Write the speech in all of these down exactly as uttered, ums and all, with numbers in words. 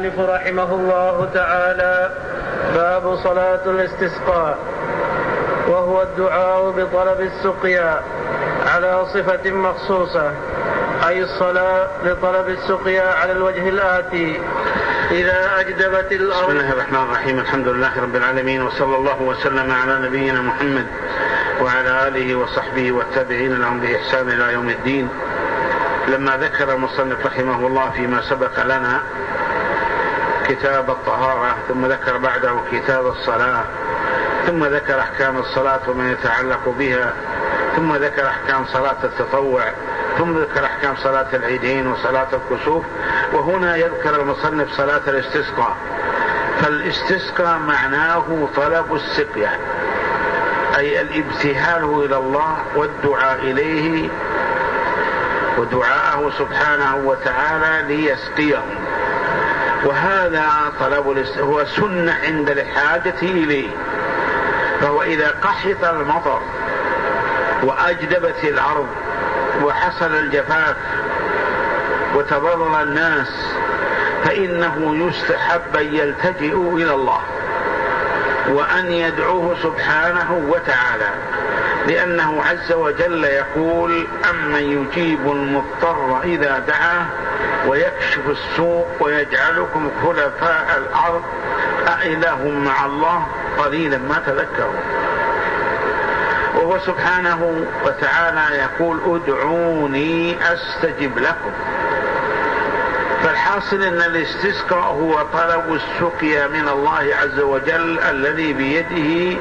المصنف رحمه الله تعالى: باب صلاة الاستسقاء، وهو الدعاء بطلب السقيا على صفة مخصوصة، أي الصلاة لطلب السقيا على الوجه الآتي: إذا أجدبت الأرض. بسم الله الرحمن الرحيم، الحمد لله رب العالمين، وصلى الله وسلم على نبينا محمد وعلى آله وصحبه والتابعين لهم بإحسان إلى يوم الدين. لما ذكر المصنف رحمه الله فيما سبق لنا كتاب الطهارة، ثم ذكر بعده كتاب الصلاة، ثم ذكر أحكام الصلاة وما يتعلق بها، ثم ذكر أحكام صلاة التطوع، ثم ذكر أحكام صلاة العيدين وصلاة الكسوف. وهنا يذكر المصنف صلاة الاستسقاء. فالاستسقاء معناه طلب السقيا، أي الابتهال إلى الله والدعاء إليه ودعاءه سبحانه وتعالى ليسقيهم. وهذا طلب هو سنة عند الحاجة إليه. فهو إذا قحط المطر وأجدبت الأرض وحصل الجفاف وتضرر الناس، فإنه يستحب أن يلتجئوا إلى الله وأن يدعوه سبحانه وتعالى، لأنه عز وجل يقول: أمن يجيب المضطر إذا دعاه ويكشف السوء ويجعلكم خلفاء الأرض أإله مع الله قليلا ما تذكرون. وهو سبحانه وتعالى يقول: ادعوني أستجب لكم. فالحاصل أن الاستسقاء هو طلب السقيا من الله عز وجل الذي بيده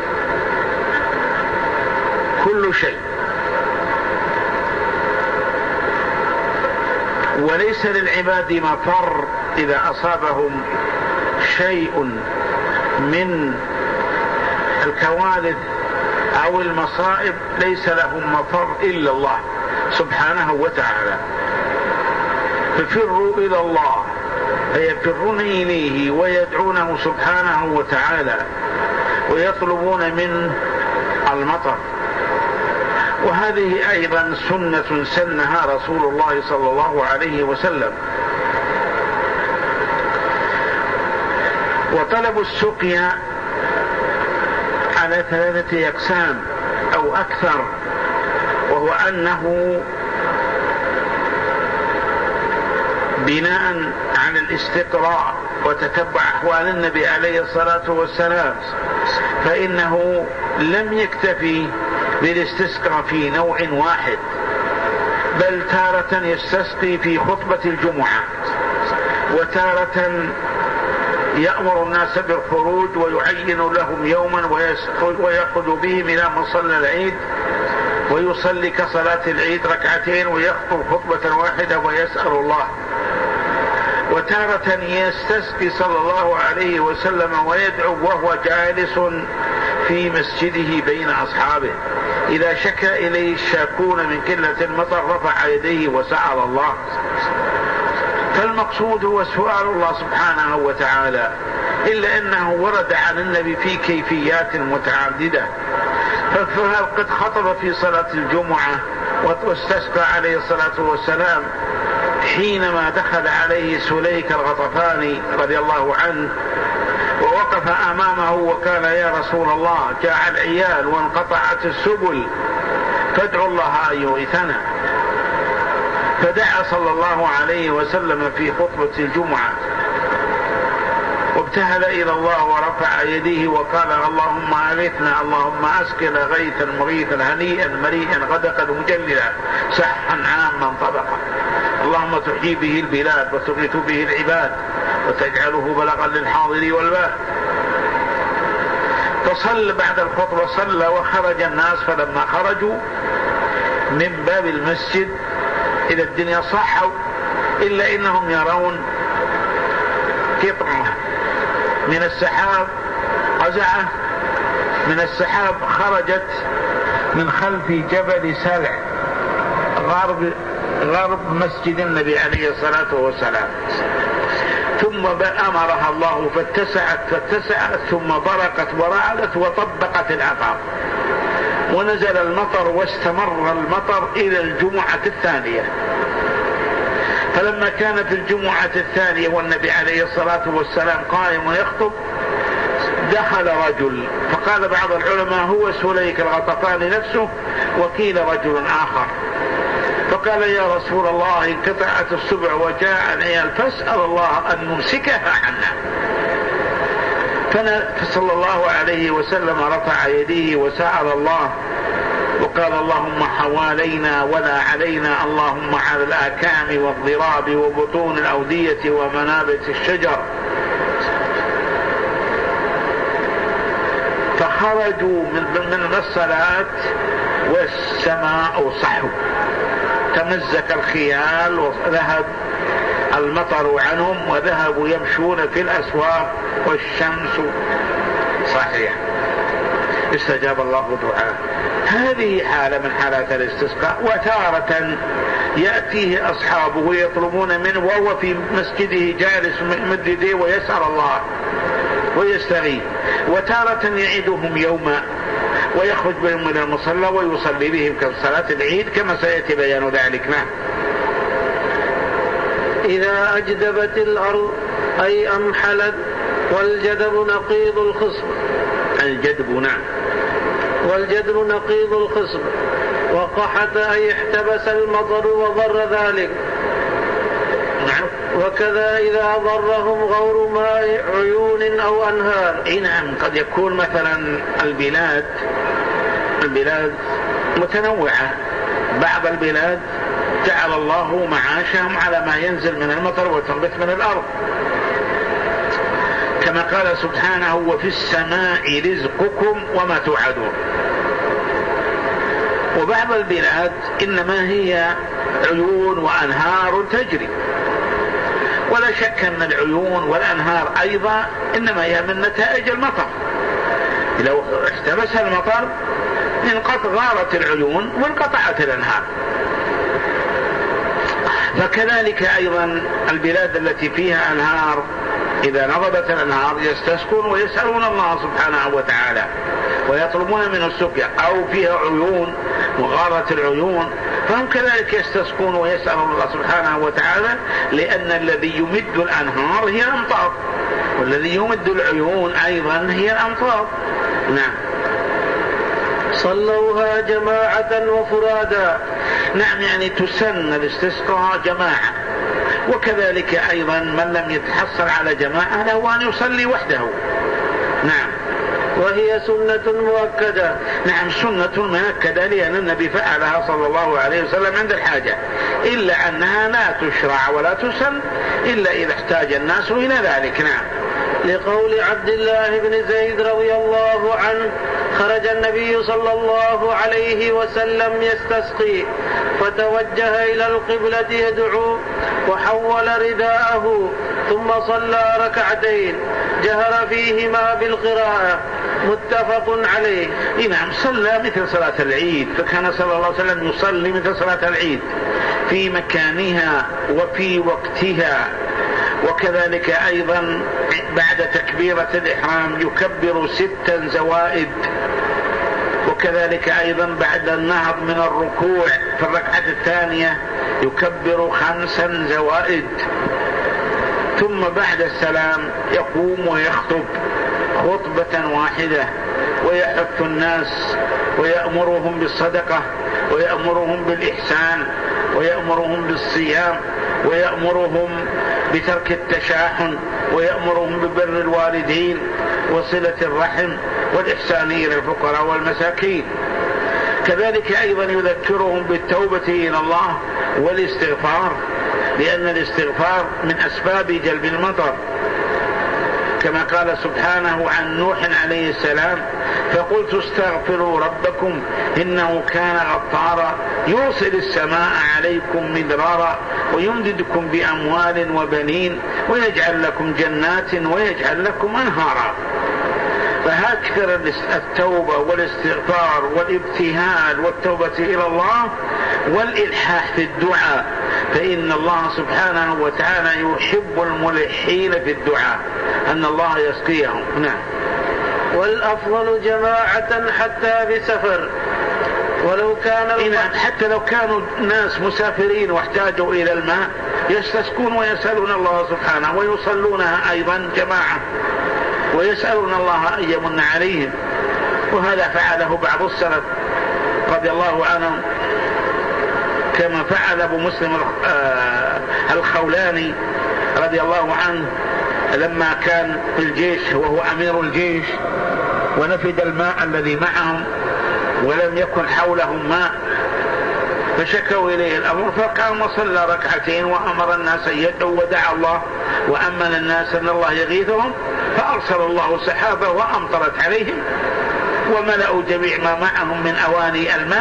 كل شيء، وليس للعباد مفر إذا أصابهم شيء من الكوارث أو المصائب، ليس لهم مفر إلا الله سبحانه وتعالى. ففروا إلى الله، فيفرون إليه ويدعونه سبحانه وتعالى ويطلبون منه المطر. وهذه أيضا سنة سنها رسول الله صلى الله عليه وسلم. وطلب السقيا على ثلاثة أقسام أو أكثر، وهو أنه بناء على الاستقراء وتتبع أحوال النبي عليه الصلاة والسلام، فإنه لم يكتفي بالاستسقاء في نوع واحد، بل تارة يستسقي في خطبة الجمعة، وتارة يأمر الناس بالخروج ويعين لهم يوما ويأخذ بهم إلى مصلى العيد ويصلي كصلاة العيد ركعتين ويخطب خطبة واحدة ويسأل الله. وتارة يستسقي صلى الله عليه وسلم ويدعو وهو جالس في مسجده بين أصحابه، إذا شكى إليه الشاكون من قلة المطر رفع يديه وسأل الله. فالمقصود هو سؤال الله سبحانه وتعالى، إلا أنه ورد عن النبي في كيفيات متعددة. فقد خطب في صلاة الجمعة واستسقى عليه الصلاة والسلام حينما دخل عليه سليك الغطفاني رضي الله عنه ووقف أمامه وقال: يا رسول الله، جاء العيال وانقطعت السبل، فادعوا الله أن يغيثنا. فدعا صلى الله عليه وسلم في خطبة الجمعة وابتهل إلى الله ورفع يديه وقال: اللهم أغثنا، اللهم أسقنا غيثا مغيثا هنيئا مريئا غدقا مجللا سحا عاما طبقا، اللهم تحيي به البلاد وتغيث به العباد وتجعله بلغا للحاضر والباد. فصلى بعد الخطبة، صلى وخرج الناس. فلما خرجوا من باب المسجد إلى الدنيا صحوا، إلا إنهم يرون قطعة من السحاب، قزعة من السحاب خرجت من خلف جبل سلع غرب غرب مسجد النبي عليه الصلاة والسلام. ثم أمرها الله فاتسعت فاتسعت ثم برقت ورعدت وطبقت العقاب، ونزل المطر واستمر المطر إلى الجمعة الثانية. فلما كان في الجمعة الثانية والنبي عليه الصلاة والسلام قائم ويخطب دخل رجل، فقال بعض العلماء هو سليك الغطفاني نفسه، وقيل رجل آخر، فقال يا رسول الله انقطعت السبع وجاء العيال فاسأل الله أن نمسكها عنا. فصلى الله عليه وسلم رفع يديه وسأل الله وقال اللهم حوالينا ولا علينا، اللهم على الآكام والضراب وبطون الأودية ومنابت الشجر. فخرجوا من الصلاة والسماء صحو، تمزق الخيال وذهب المطر عنهم وذهبوا يمشون في الأسواق والشمس صحيح. استجاب الله دعاء. هذه حالة من حالات الاستسقاء. وتارة يأتيه أصحابه ويطلبون منه وهو في مسجده جالس مد يديه ويسأل الله ويستغيث، وتارة يعيدهم يوما ويخرج بهم من المصلى ويصلي بهم كصلاة العيد كما سيأتي بيان ذلك. نعم. إذا أجدبت الأرض أي أمحلت، والجدب نقيض الخصب. الجدب نعم. والجدب نقيض الخصب. وقحت أي احتبس المطر وضر ذلك. نعم. وكذا إذا ضرهم غور ماء عيون أو أنهار. نعم. قد يكون مثلا البلاد البلاد متنوعة، بعض البلاد جعل الله معاشهم على ما ينزل من المطر وتنبت من الأرض، كما قال سبحانه وفي السماء رزقكم وما توعدون. وبعض البلاد إنما هي عيون وأنهار تجري، ولا شك أن العيون والأنهار أيضا إنما هي من نتائج المطر. لو احتبس المطر انقطع غارت العيون وانقطعت الأنهار. فكذلك أيضا البلاد التي فيها أنهار إذا نضبت الأنهار يستسقون ويسألون الله سبحانه وتعالى ويطلبون منه السقيا، أو فيها عيون وغارت العيون فهم كذلك يستسقون ويسألون الله سبحانه وتعالى، لأن الذي يمد الأنهار هي الأمطار، والذي يمد العيون أيضا هي الأمطار. نعم. صلوها جماعة وفرادا. نعم، يعني تسن الاستسقاء جماعة، وكذلك أيضا من لم يتحصل على جماعة له أن يصلي وحده. نعم. وهي سنة مؤكدة. نعم، سنة مؤكدة، لأن النبي فعلها صلى الله عليه وسلم عند الحاجة، إلا أنها لا تشرع ولا تسن إلا إذا احتاج الناس إلى ذلك. نعم. لقول عبد الله بن زيد رضي الله عنه خرج النبي صلى الله عليه وسلم يستسقي فتوجه إلى القبلة يدعو وحول رداءه ثم صلى ركعتين جهر فيهما بالقراءة، متفق عليه. نعم، صلى مثل صلاة العيد، فكان صلى الله عليه وسلم يصلي مثل صلاة العيد في مكانها وفي وقتها. وكذلك أيضا بعد تكبيرة الإحرام يكبر ستا زوائد، وكذلك أيضا بعد النهض من الركوع في الركعة الثانية يكبر خمسا زوائد، ثم بعد السلام يقوم ويخطب خطبة واحدة ويحث الناس ويأمرهم بالصدقة ويأمرهم بالإحسان ويأمرهم بالصيام ويأمرهم بترك التشاحن ويأمرهم ببر الوالدين وصلة الرحم والإحسان إلى الفقراء والمساكين. كذلك أيضا يذكرهم بالتوبة إلى الله والاستغفار، لأن الاستغفار من أسباب جلب المطر، كما قال سبحانه عن نوح عليه السلام فقلت استغفروا ربكم إنه كان غفارا يرسل السماء عليكم مدرارا ويمددكم بأموال وبنين ويجعل لكم جنات ويجعل لكم أنهارا. فهكذا التوبة والاستغفار والابتهال والتوبة إلى الله والإلحاح في الدعاء، فإن الله سبحانه وتعالى يحب الملحين في الدعاء أن الله يسقيهم. نعم. والأفضل جماعة حتى بسفر، ولو كان حتى لو كانوا ناس مسافرين واحتاجوا إلى الماء يستسقون ويسألون الله سبحانه ويصلونها أيضا جماعة ويسألون الله أن يمن عليهم. وهذا فعله بعض السلف رضي الله عنهم، كما فعل أبو مسلم الخولاني رضي الله عنه لما كان في الجيش وهو أمير الجيش ونفد الماء الذي معهم ولم يكن حولهم ماء، فشكوا إليه الأمر فقام وصلى ركعتين وأمر الناس أن يدعوا ودعا الله وأمن الناس أن الله يغيثهم، فأرسل الله سحابة وأمطرت عليهم وملأوا جميع ما معهم من أواني الماء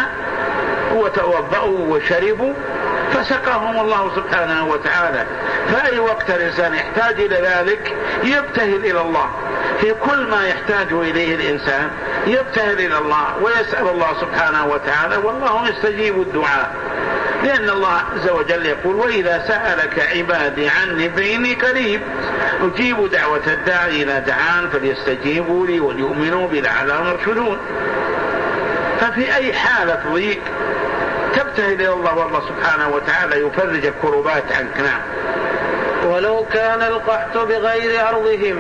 وتوضأوا وشربوا فسقاهم الله سبحانه وتعالى. فأي وقت الإنسان يحتاج إلى ذلك يبتهل إلى الله، في كل ما يحتاج إليه الإنسان يبتهل إلى الله ويسأل الله سبحانه وتعالى، والله يستجيب الدعاء، لأن الله عز وجل يقول: وإذا سألك عبادي عني فإني قريب أجيب دعوة الداعي إذا دعان فليستجيبوا لي وليؤمنوا بي لعلهم يرشدون. ففي أي حالة ضيق تبتهل إلى الله والله سبحانه وتعالى يفرج الكربات عنك. نعم. ولو كان القحط بغير أرضهم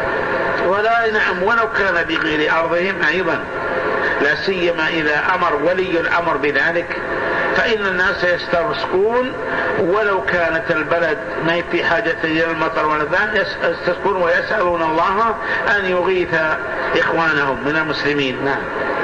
ولا نعم ولو كان بغير أرضهم أيضا، لا سيما إذا أمر ولي الأمر بذلك، فإن الناس يسترزقون ولو كانت البلد ما في حاجة إلى المطر ولا ذا، يستسقون ويسألون الله أن يغيث إخوانهم من المسلمين. نعم.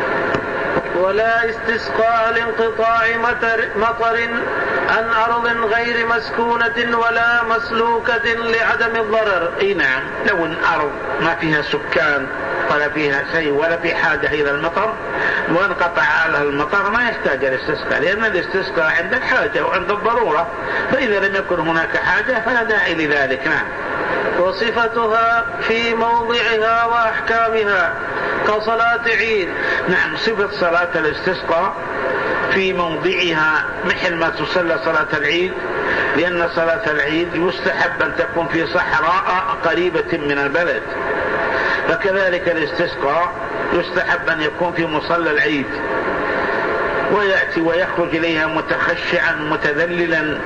ولا استسقاء لانقطاع مطر, مطر عن أرض غير مسكونة ولا مسلوكة لعدم الضرر. اي نعم، لو ان أرض ما فيها سكان ولا فيها شيء ولا في حاجة إلى المطر وانقطع على المطر ما يحتاج الاستسقاء، لأن الاستسقاء عند الحاجة وعند الضرورة، فإذا لم يكن هناك حاجة فلا داعي لذلك. نعم. وصفتها في موضعها وأحكامها كصلاة عيد. نعم، صفة صلاة الاستسقاء في موضعها مثل ما تصلى صلاة العيد، لأن صلاة العيد يستحب أن تكون في صحراء قريبة من البلد، فكذلك الاستسقاء يستحب أن يكون في مصلى العيد، ويأتي ويخرج إليها متخشعا متذللا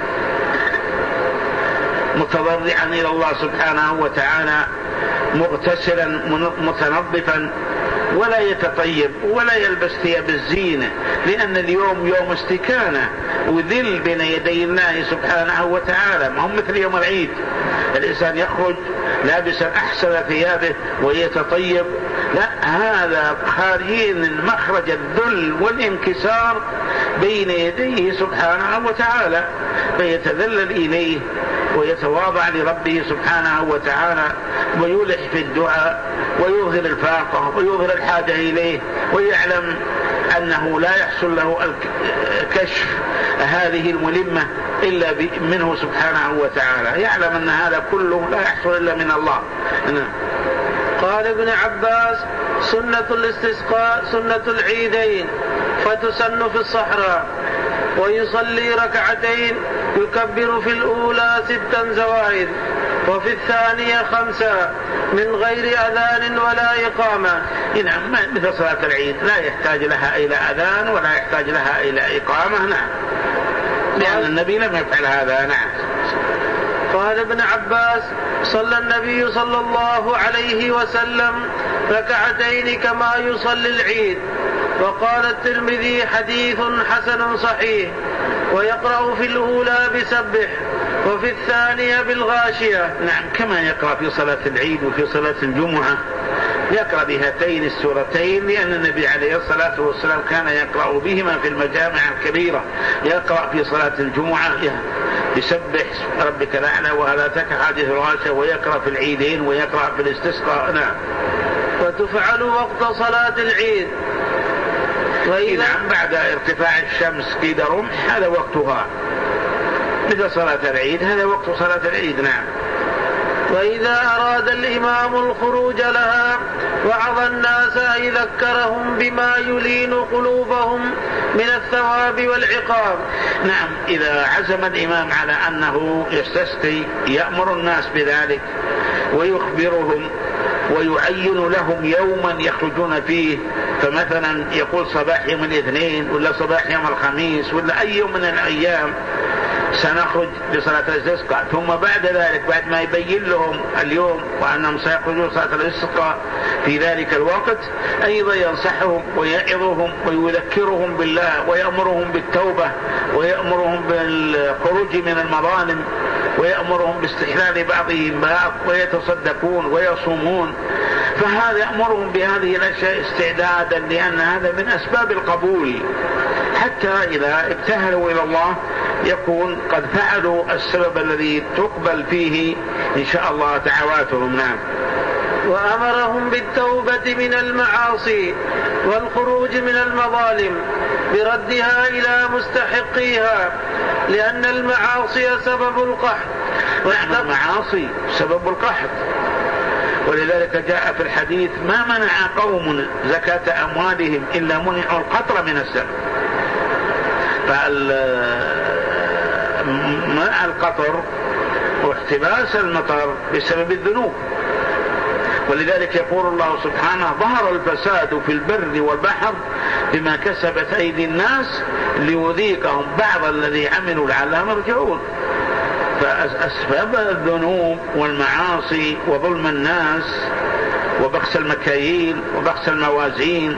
متضرعا إلى الله سبحانه وتعالى، مغتسلا متنظفا، ولا يتطيب ولا يلبس ثياب الزينة، لأن اليوم يوم استكانة وذل بين يدي الله سبحانه وتعالى، ما هم مثل يوم العيد الإنسان يخرج لابسا أحسن ثيابه ويتطيب، لا، هذا خارجين مخرج الذل والانكسار بين يديه سبحانه وتعالى، فيتذلل إليه ويتواضع لربه سبحانه وتعالى ويلح في الدعاء ويظهر الفاقة ويظهر الحاجة إليه، ويعلم أنه لا يحصل له كشف هذه الملمة إلا منه سبحانه وتعالى، يعلم أن هذا كله لا يحصل إلا من الله. قال ابن عباس: سنة الاستسقاء سنة العيدين، فتسن في الصحراء، ويصلي ركعتين يكبر في الأولى ستا زوائد وفي الثانية خمسة من غير أذان ولا إقامة. نعم، مثل صلاة العيد لا يحتاج لها إلى أذان ولا يحتاج لها إلى إقامة. نعم، لأن النبي لم يفعل هذا. نعم. قال ابن عباس: صلى النبي صلى الله عليه وسلم ركعتين كما يصلي العيد. وقال الترمذي: حديث حسن صحيح. ويقرأ في الأولى بسبح وفي الثانية بالغاشية. نعم، كما يقرأ في صلاة العيد وفي صلاة الجمعة، يقرأ بهاتين السورتين، لأن النبي عليه الصلاة والسلام كان يقرأ بهما في المجامع الكبيرة، يقرأ في صلاة الجمعة يسبح ربك الأعلى وهل أتاك حديث الغاشية، ويقرأ في العيدين ويقرأ في الاستسقاء. نعم. وتفعل وقت صلاة العيد. وإذا نعم، بعد ارتفاع الشمس قيد رمح هذا وقتها، مثل صلاة العيد هذا وقت صلاة العيد. نعم. وإذا أراد الإمام الخروج لها وعظ الناس أن يذكرهم بما يلين قلوبهم من الثواب والعقاب. نعم، إذا عزم الإمام على أنه يستسقي يأمر الناس بذلك ويخبرهم ويعين لهم يوما يخرجون فيه، فمثلا يقول صباح يوم الاثنين ولا صباح يوم الخميس ولا أي يوم من الأيام، سنخرج لصلاة الاستسقاء، ثم بعد ذلك بعد ما يبين لهم اليوم وأنهم سيخرجون صلاة الاستسقاء في ذلك الوقت أيضا ينصحهم ويعظهم ويذكرهم بالله ويأمرهم بالتوبة ويأمرهم بالخروج من المظالم ويأمرهم باستحلال بعضهم بعض ويتصدقون ويصومون. فهذا يأمرهم بهذه الأشياء استعدادا، لأن هذا من أسباب القبول، حتى إذا ابتهلوا إلى الله يكون قد فعلوا السبب الذي تقبل فيه إن شاء الله دعواتهم. نعم. وأمرهم بالتوبة من المعاصي والخروج من المظالم بردها إلى مستحقيها، لأن المعاصي سبب القحط. نعم، المعاصي سبب القحط، ولذلك جاء في الحديث: ما منع قوم زكاة أموالهم إلا منعوا القطر من السماء. فمنع القطر واحتباس المطر بسبب الذنوب، ولذلك يقول الله سبحانه: ظهر الفساد في البر والبحر بما كسبت أيدي الناس ليذيقهم بعض الذي عملوا لعلهم يرجعون. فأسباب الذنوب والمعاصي وظلم الناس وبخس المكاييل وبخس الموازين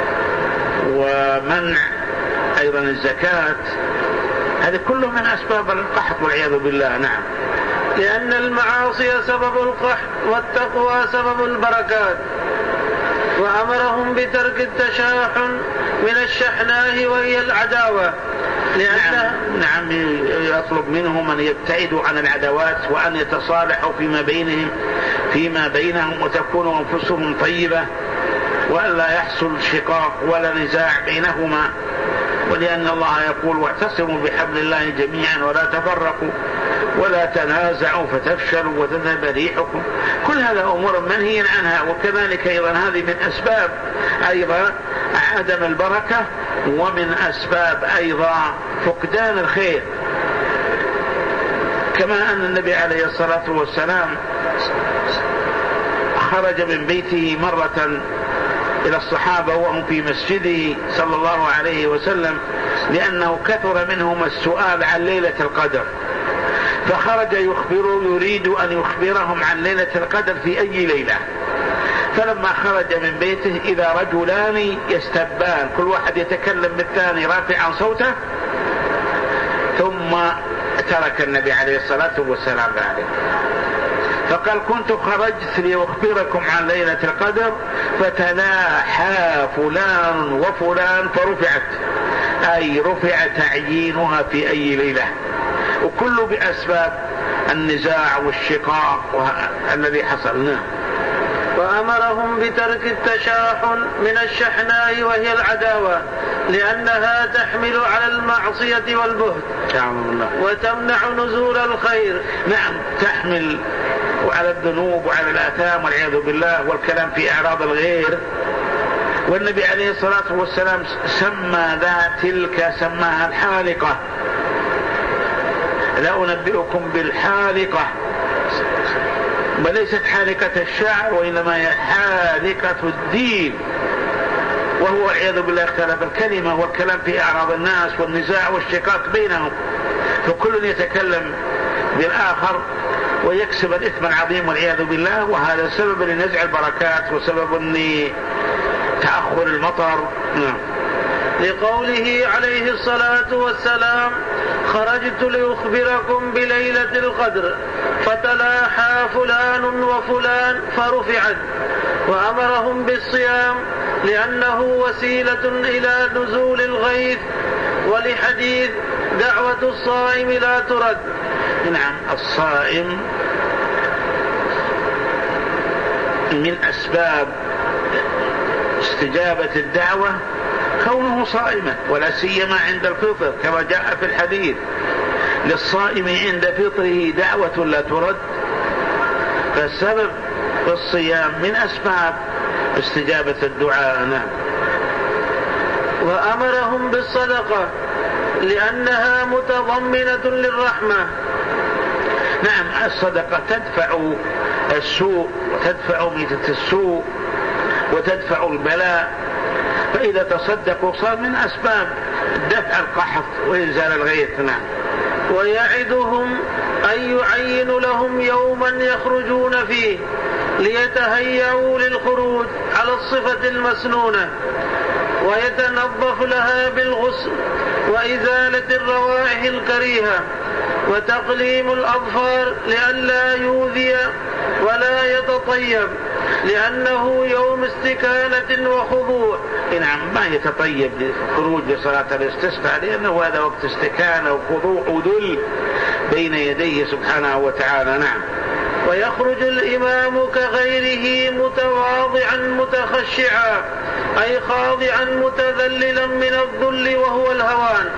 ومنع أيضا الزكاة، هذه كله من أسباب القحط والعياذ بالله. نعم. لأن المعاصي سبب القحط والتقوى سبب البركات. وأمرهم بترك التشاحن من الشحناء وهي العداوة، لأن نعم. نعم، يطلب منهم أن يبتعدوا عن العداوات وأن يتصالحوا فيما بينهم فيما بينهم وتكون أنفسهم طيبة، وأن لا يحصل شقاق ولا نزاع بينهما، ولأن الله يقول: واعتصموا بحبل الله جميعا ولا تفرقوا ولا تنازعوا فتفشلوا وتذهب ريحكم. كل هذا أمور منهي عنها، وكذلك أيضا هذه من أسباب أيضا عدم البركة، ومن أسباب أيضا فقدان الخير. كما أن النبي عليه الصلاة والسلام خرج من بيته مرة إلى الصحابة وهم في مسجده صلى الله عليه وسلم، لأنه كثر منهم السؤال عن ليلة القدر، فخرج يخبر يريد أن يخبرهم عن ليلة القدر في أي ليلة. فلما خرج من بيته إذا رجلان يستبان، كل واحد يتكلم بالثاني رافعا صوته، ثم ترك النبي عليه الصلاة والسلام ذلك، فقال: كنت خرجت لأخبركم عن ليلة القدر فتلاحى فلان وفلان فرفعت، أي رفع تعيينها في أي ليلة، وكل بأسباب النزاع والشقاق الذي حصل. وأمرهم بترك التشاحن من الشحناء وهي العداوة، لأنها تحمل على المعصية والبهت وتمنع نزول الخير. نعم، تحمل وعلى الذنوب وعلى الآثام والعياذ بالله والكلام في أعراض الغير. والنبي عليه الصلاة والسلام سمى ذا تلك سماها الحالقة. لا أنبئكم بالحالقة، وليست حالقة الشعر وإنما هي حالقة الدين، وهو والعياذ بالله اختلاف الكلمة والكلام في أعراض الناس والنزاع والشقاق بينهم، فكل يتكلم بالآخر ويكسب الإثم العظيم والعياذ بالله، وهذا سبب لنزع البركات وسبب لتأخر المطر. نعم. لقوله عليه الصلاة والسلام: خرجت لأخبركم بليلة القدر فتلاحى فلان وفلان فرفعت. وأمرهم بالصيام لأنه وسيلة إلى نزول الغيث، ولحديث: دعوة الصائم لا ترد. نعم، الصائم من أسباب استجابة الدعوة كونه صائما، ولا سيما عند الفطر، كما جاء في الحديث: للصائم عند فطره دعوة لا ترد. فالسبب في الصيام من أسباب استجابة الدعاء. نعم. وأمرهم بالصدقة لأنها متضمنة للرحمة. نعم، الصدقة تدفع السوء وتدفع ميتة السوء وتدفع البلاء، فإذا تصدقوا صار من أسباب دفع القحط وإنزال الغيث. نعم. ويعدهم أن يعين لهم يوما يخرجون فيه ليتهيئوا للخروج على الصفة المسنونة، ويتنظف لها بالغسل وإزالة الروائح الكريهة وتقليم الأظفار لئلا يؤذي ولا يتطيب، لأنه يوم استكانة وخضوع. نعم، ما يتطيب للخروج لصلاة الاستسقاء، لأنه هذا وقت استكانة وخضوع وذل بين يديه سبحانه وتعالى. نعم. ويخرج الإمام كغيره متواضعا متخشعا، أي خاضعا متذللا من الذل وهو الهوان،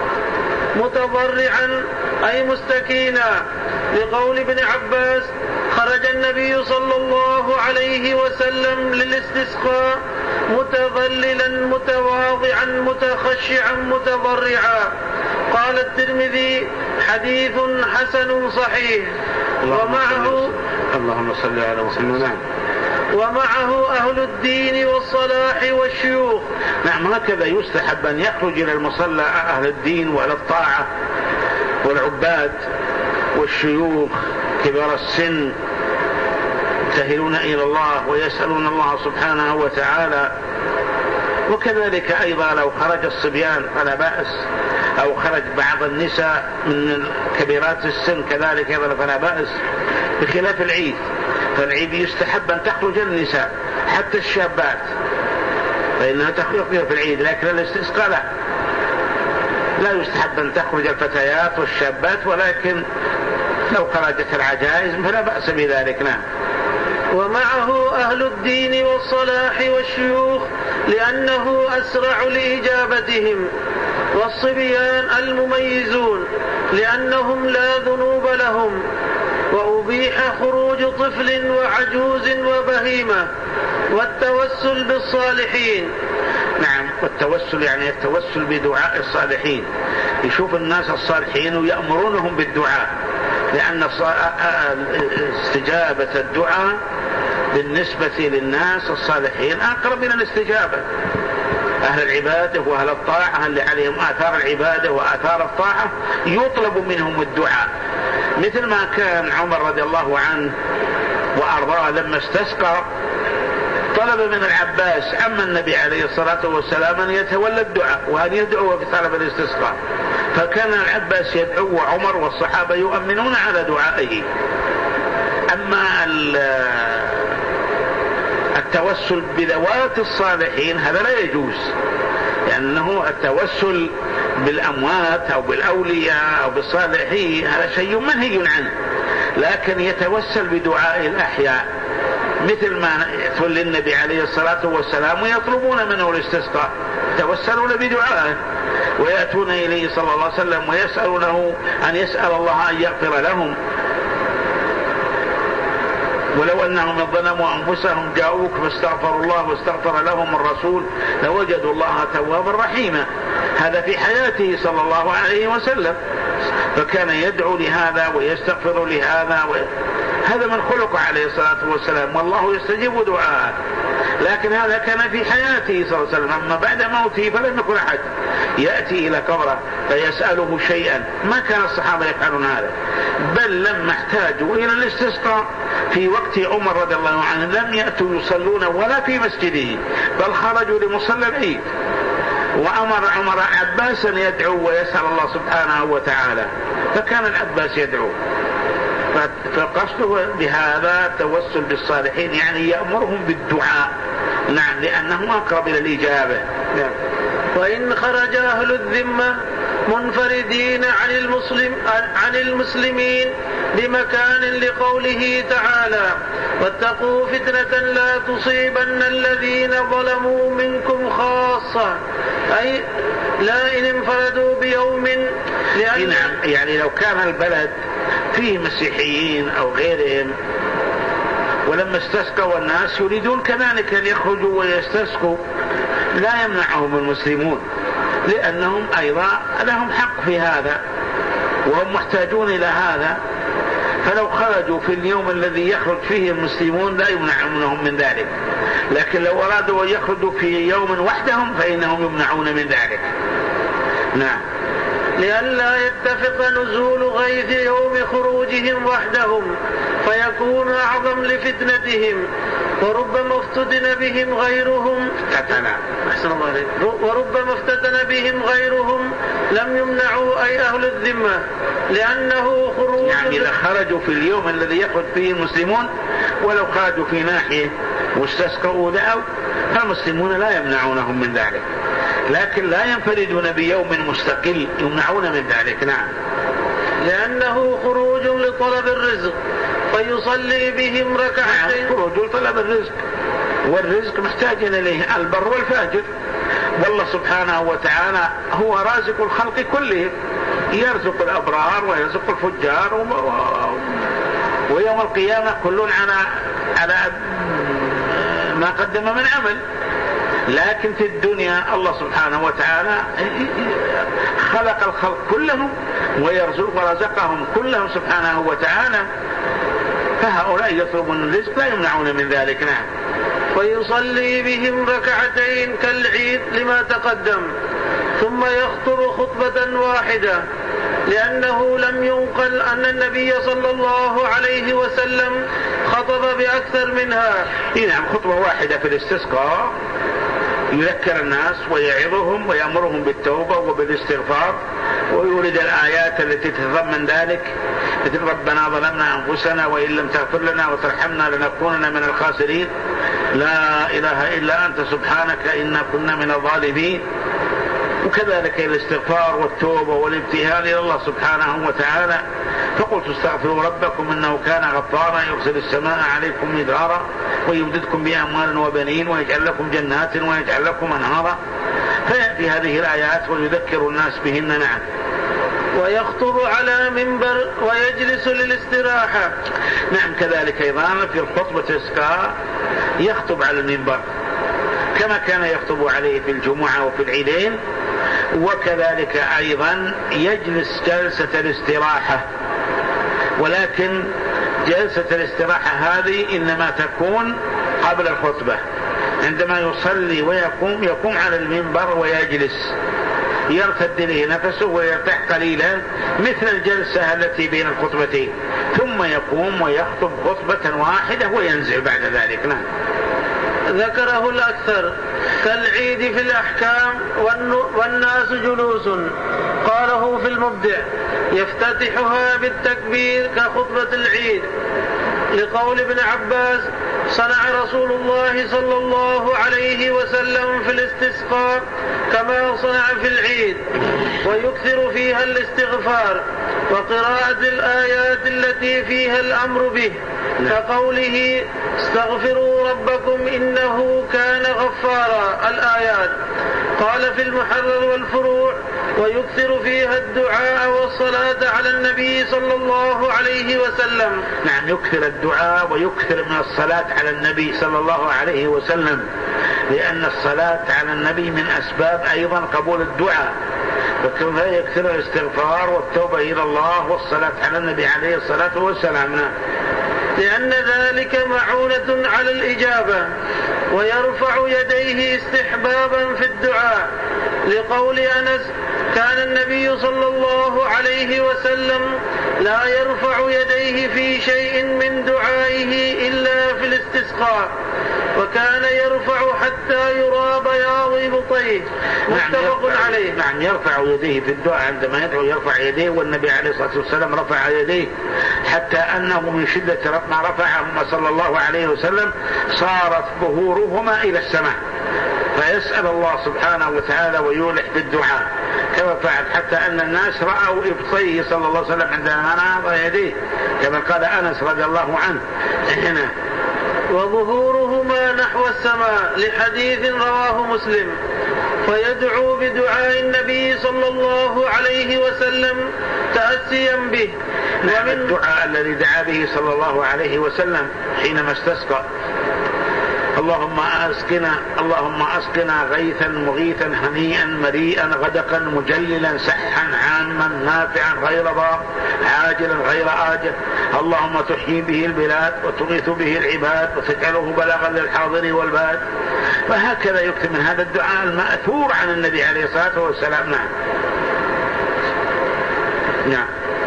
متضرعا أي مستكينا، لقول ابن عباس: خرج النبي صلى الله عليه وسلم للاستسقاء متذللا متواضعا متخشعا متضرعا. قال الترمذي: حديث حسن صحيح. ومعه اللهم صل على محمد. ومعه أهل الدين والصلاح والشيوخ. نعم، هكذا يستحب أن يخرج إلى المصلى أهل الدين وأهل الطاعة والعباد والشيوخ كبار السن، يبتهلون إلى الله ويسألون الله سبحانه وتعالى. وكذلك أيضا لو خرج الصبيان فلا بأس، أو خرج بعض النساء من كبيرات السن كذلك أيضا فلا بأس، بخلاف العيد. فالعيد يستحب أن تخرج النساء حتى الشابات، فإنها تخرج في العيد، لكن الاستسقاء لا لا يستحب أن تخرج الفتيات والشابات، ولكن لو خرجت العجائز فلا بأس بذلك. نعم. ومعه أهل الدين والصلاح والشيوخ لأنه أسرع لإجابتهم، والصبيان المميزون لأنهم لا ذنوب لهم. وأبيح خروج طفل وعجوز وبهيمة، والتوسل بالصالحين. نعم، والتوسل يعني التوسل بدعاء الصالحين، يشوف الناس الصالحين ويأمرونهم بالدعاء، لأن استجابة الدعاء بالنسبة للناس الصالحين أقرب من الاستجابة. أهل العبادة وأهل الطاعة اللي عليهم آثار العبادة وآثار الطاعة يطلب منهم الدعاء، مثل ما كان عمر رضي الله عنه وأرضاه لما استسقى طلب من العباس عم النبي عليه الصلاة والسلام أن يتولى الدعاء وأن يدعو في طلب الاستسقاء، فكان العباس يدعو وعمر والصحابة يؤمنون على دعائه. أما التوسل بذوات الصالحين هذا لا يجوز، لأنه التوسل بالأموات أو بالأولياء أو بالصالحين هذا شيء منهي عنه، لكن يتوسل بدعاء الأحياء، مثل ما يتولى النبي عليه الصلاة والسلام ويطلبون منه الاستسقاء، يتوسلون بدعائه ويأتون إليه صلى الله عليه وسلم ويسألونه أن يسأل الله أن يغفر لهم. ولو أنهم ظلموا أنفسهم جاءوك فاستغفروا الله واستغفر لهم الرسول لوجدوا الله توابا رحيما. هذا في حياته صلى الله عليه وسلم، فكان يدعو لهذا ويستغفر لهذا و... هذا من خلق عليه الصلاة والسلام، والله يستجيب دعاءه. لكن هذا كان في حياته صلى الله عليه وسلم، أما بعد موته فلم يكن أحد يأتي إلى قبره فيسأله شيئا، ما كان الصحابة يفعلون هذا، بل لما احتاجوا إلى الاستسقاء في وقت عمر رضي الله عنه لم يأتوا يصلون ولا في مسجده، بل خرجوا لمصلى العيد، وأمر عمر عباسا يدعو ويسأل الله سبحانه وتعالى، فكان العباس يدعو. فقصده بهذا التوسل بالصالحين يعني يأمرهم بالدعاء. نعم، لأنه أقرب إلى الإجابة. نعم. وإن خرج أهل الذمة منفردين عن المسلم عن المسلمين بمكان لقوله تعالى: واتقوا فتنة لا تصيبن الذين ظلموا منكم خاصة، أي لا إن انفردوا بيوم. لأن نعم، يعني لو كان البلد فيه مسيحيين أو غيرهم ولما استسقوا الناس يريدون كذلك أن يخرجوا ويستسقوا لا يمنعهم المسلمون، لأنهم أيضا لهم حق في هذا وهم محتاجون إلى هذا، فلو خرجوا في اليوم الذي يخرج فيه المسلمون لا يمنعونهم من ذلك، لكن لو أرادوا أن يخرجوا في يوم وحدهم فإنهم يمنعون من ذلك. نعم. لئلا يتفق نزول غيث يوم خروجهم وحدهم فيكون أعظم لفتنتهم، وربما افتتن بهم غيرهم أحسن الله عليك وربما افتتن بهم غيرهم لم يمنعوا أي أهل الذمة، لأنه خروج يعني إذا خرجوا في اليوم الذي يخرج فيه المسلمون ولو خرجوا في ناحية واستسقوا دعوا فالمسلمون لا يمنعونهم من ذلك، لكن لا ينفردون بيوم مستقل يمنعون من ذلك. نعم. لأنه خروج لطلب الرزق فيصلي بهم ركعتين. نعم. خروج لطلب الرزق، والرزق محتاج إليه البر والفاجر، والله سبحانه وتعالى هو رازق الخلق كلهم، يرزق الأبرار ويرزق الفجار، ويوم القيامة كلون على على ما قدم من عمل. لكن في الدنيا الله سبحانه وتعالى خلق الخلق كلهم ويرزق ورزقهم كلهم سبحانه وتعالى، فهؤلاء يطلبون الرزق لا يمنعون من ذلك. نعم. ويصلي بهم ركعتين كالعيد لما تقدم، ثم يخطب خطبة واحدة، لأنه لم ينقل أن النبي صلى الله عليه وسلم خطب بأكثر منها. نعم. خطبة واحدة في الاستسقاء يذكر الناس ويعظهم ويأمرهم بالتوبة وبالاستغفار، ويورد الآيات التي تتضمن ذلك، مثل ربنا ظلمنا أنفسنا وإن لم تغفر لنا وترحمنا لنكونن من الخاسرين، لا إله إلا أنت سبحانك إنا كنا من الظالمين. وكذلك الاستغفار والتوبة والابتهال إلى الله سبحانه وتعالى، فقلت استغفروا ربكم إنه كان غفارا يرسل السماء عليكم مدرارا ويمددكم بأموال وبنين ويجعل لكم جنات ويجعل لكم أنهارا، فيأتي هذه الآيات ويذكر الناس بهن. نعم. ويخطب على منبر ويجلس للاستراحة. نعم. كذلك أيضا في الخطبة الإسقاء يخطب على المنبر كما كان يخطب عليه في الجمعة وفي العيدين، وكذلك أيضا يجلس جلسة الاستراحة، ولكن جلسة الاستراحة هذه إنما تكون قبل الخطبة، عندما يصلي ويقوم يقوم على المنبر ويجلس يرتد له نفسه ويرتاح قليلا مثل الجلسة التي بين الخطبتين، ثم يقوم ويخطب خطبة واحدة وينزل بعد ذلك. نعم. ذكره الأكثر كالعيد في الأحكام والناس جلوس، قاله في المبدع يفتتحها بالتكبير كخطبة العيد، لقول ابن عباس صنع رسول الله صلى الله عليه وسلم في الاستسقاء كما صنع في العيد، ويكثر فيها الاستغفار وقراءة الآيات التي فيها الأمر به، كقوله استغفروا ربكم إنه كان غفارا الآيات. قال في المحرر والفروع ويكثر فيها الدعاء والصلاة على النبي صلى الله عليه وسلم. نعم. يكثر الدعاء ويكثر من الصلاة على النبي صلى الله عليه وسلم، لأن الصلاة على النبي من أسباب أيضا قبول الدعاء، فكذا يكثر الاستغفار والتوبة إلى الله والصلاة على النبي عليه الصلاة والسلام، لأن ذلك معونة على الإجابة، ويرفع يديه استحبابا في الدعاء، لقول أنس كان النبي صلى الله عليه وسلم لا يرفع يديه في شيء من دعائه إلا في الاستسقاء، وكان يرفع حتى يرى بياض إبطيه، متفق عليه. نعم. يرفع يديه في الدعاء عندما يدعو يرفع يديه، والنبي عليه الصلاة والسلام رفع يديه حتى أنه من شدة ما رفعهما صلى الله عليه وسلم صارت ظهورهما إلى السماء، فيسأل الله سبحانه وتعالى ويولح بالدعاء كما فعل، حتى أن الناس رأوا إبطيه صلى الله عليه وسلم عندما نهض يديه، كما قال أنس رضي الله عنه هنا. وظهورهما نحو السماء، لحديث رواه مسلم. فيدعو بدعاء النبي صلى الله عليه وسلم تأسيا به. ومن الدعاء الذي دعا به صلى الله عليه وسلم حينما استسقى: اللهم أسقنا اللهم أسقنا غيثا مغيثا هنيئا مريئا غدقا مجللا سحا عاما نافعا غير ضار عاجلا غير آجل، اللهم تحيي به البلاد وتغيث به العباد وتجعله بلاغا للحاضر والباد. وهكذا يكتب من هذا الدعاء المأثور عن النبي عليه الصلاة والسلام. نعم. نعم.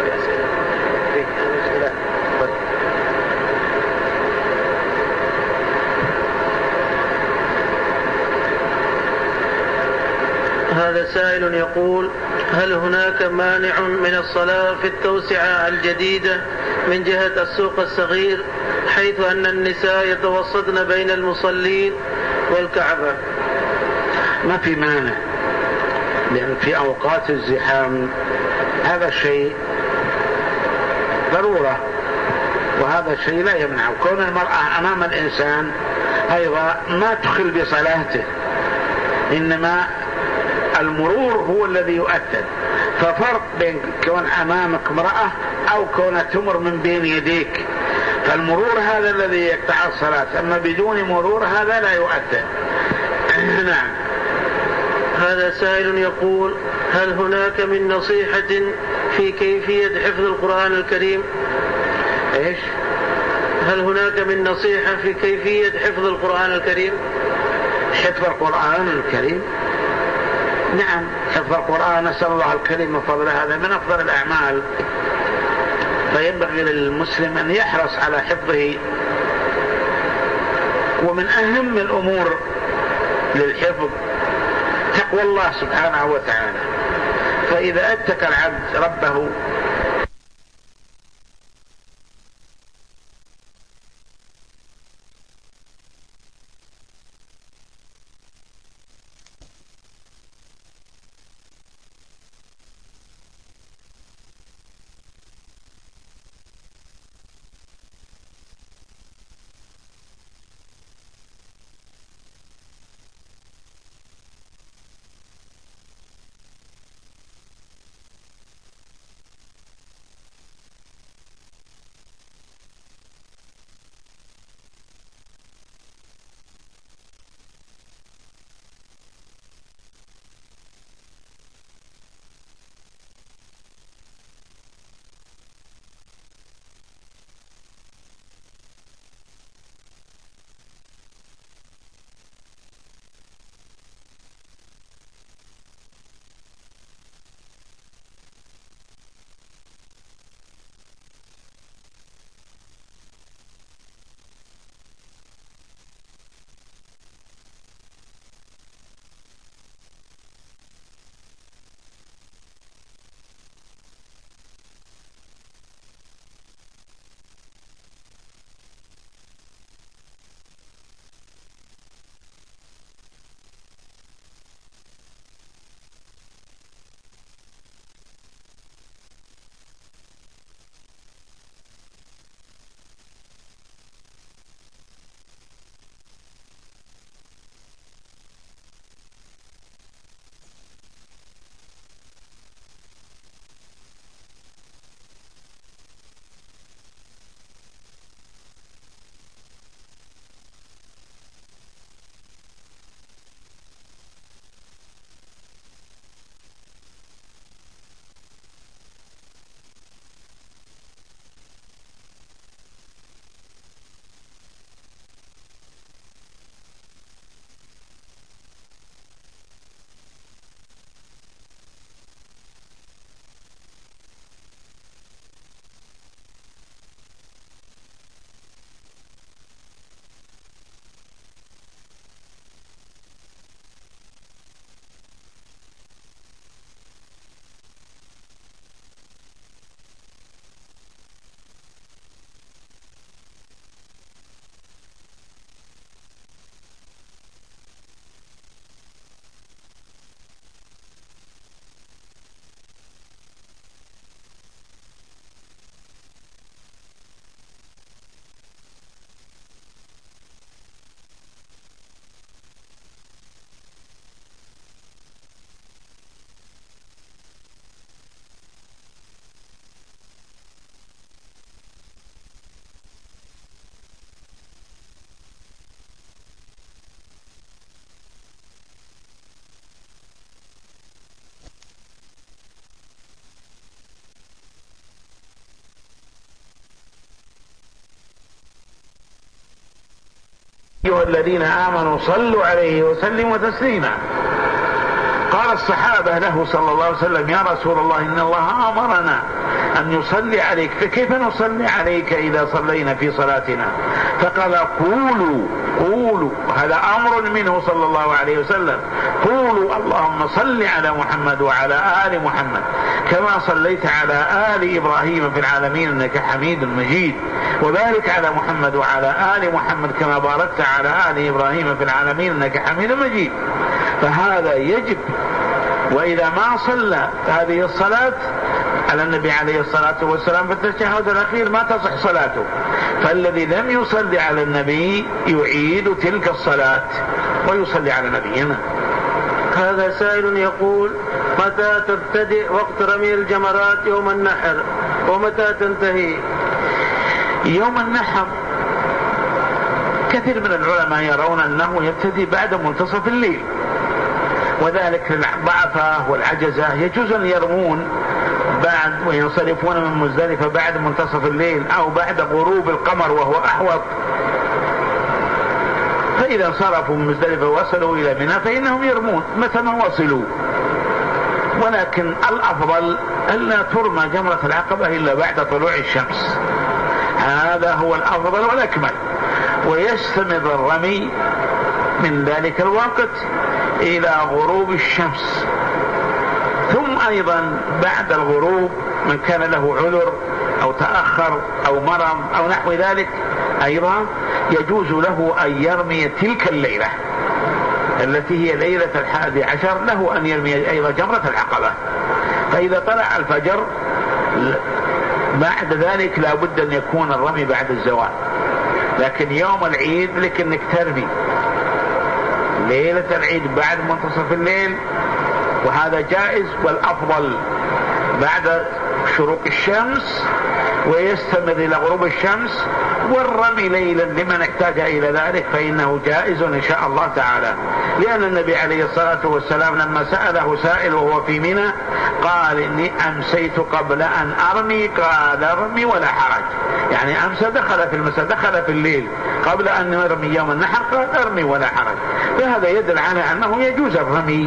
هذا سائل يقول: هل هناك مانع من الصلاة في التوسعة الجديدة من جهة السوق الصغير حيث أن النساء يتوسطن بين المصلين والكعبة؟ ما في مانع، لأن في أوقات الزحام هذا الشيء ضرورة، وهذا الشيء لا يمنع. كون المرأة أمام الإنسان أيضا ما تخل بصلاته، إنما المرور هو الذي يؤثر. ففرق بين كون أمامك امرأة أو كون تمر من بين يديك، فالمرور هذا الذي يقطع الصلاة، أما بدون مرور هذا لا يؤثر. نعم. هذا سائل يقول: هل هناك من نصيحة في كيفية حفظ القرآن الكريم؟ إيش؟ هل هناك من نصيحة في كيفية حفظ القرآن الكريم؟ حفظ القرآن الكريم، نعم، حفظ القرآن نسأل الله الكريم من فضله، هذا من أفضل الأعمال، فينبغي للمسلم أن يحرص على حفظه. ومن أهم الأمور للحفظ تقوى الله سبحانه وتعالى، فإذا أتقى العبد ربه أيها الذين آمنوا صلوا عليه وسلموا تسليما. قال الصحابة له صلى الله عليه وسلم: يا رسول الله، إن الله أمرنا أن يصلي عليك، فكيف نصلي عليك إذا صلينا في صلاتنا؟ فقال: قولوا قولوا، هذا أمر منه صلى الله عليه وسلم، قولوا اللهم صل على محمد وعلى آل محمد كما صليت على آل إبراهيم في العالمين إنك حميد مجيد، وبارك على محمد وعلى آل محمد كما باركت على آل إبراهيم في العالمين إنك حميد مجيد. فهذا يجب. وإذا ما صلى هذه الصلاة على النبي عليه الصلاة والسلام في التشهد الأخير ما تصح صلاته، فالذي لم يصلي على النبي يعيد تلك الصلاة ويصلي على نبينا. هذا سائل يقول: متى تبتدئ وقت رمي الجمرات يوم النحر ومتى تنتهي؟ يوم النحر كثير من العلماء يرون أنه يبتدي بعد منتصف الليل، وذلك للضعفاء والعجزة يجوز أن يرمون بعد وينصرفون من مزدلفة بعد منتصف الليل أو بعد غروب القمر وهو أحوط، فإذا انصرفوا من مزدلفة وصلوا إلى منى فإنهم يرمون متى ما وصلوا. ولكن الأفضل ألا ترمى جمرة العقبة إلا بعد طلوع الشمس، هذا هو الأفضل والأكمل، ويستمر الرمي من ذلك الوقت إلى غروب الشمس. ثم أيضا بعد الغروب من كان له عذر أو تأخر أو مرض أو نحو ذلك أيضا يجوز له أن يرمي تلك الليلة التي هي ليلة الحادي عشر، له أن يرمي أيضا جمرة العقبة. فإذا طلع الفجر بعد ذلك لا بد أن يكون الرمي بعد الزوال، لكن يوم العيد لك أنك ترمي ليلة العيد بعد منتصف الليل، وهذا جائز والأفضل بعد شروق الشمس ويستمر إلى غروب الشمس، والرمي ليلا لمن احتاج إلى ذلك فإنه جائز إن شاء الله تعالى، لأن النبي عليه الصلاة والسلام لما سأله سائل وهو في منى قال: إني أمسيت قبل أن أرمي، قال: ارمي ولا حرج، يعني أمس دخل في المساء، دخل في الليل قبل أن يرمي يوم النحر، قال: ارمي ولا حرج. فهذا يدل على أنه يجوز الرمي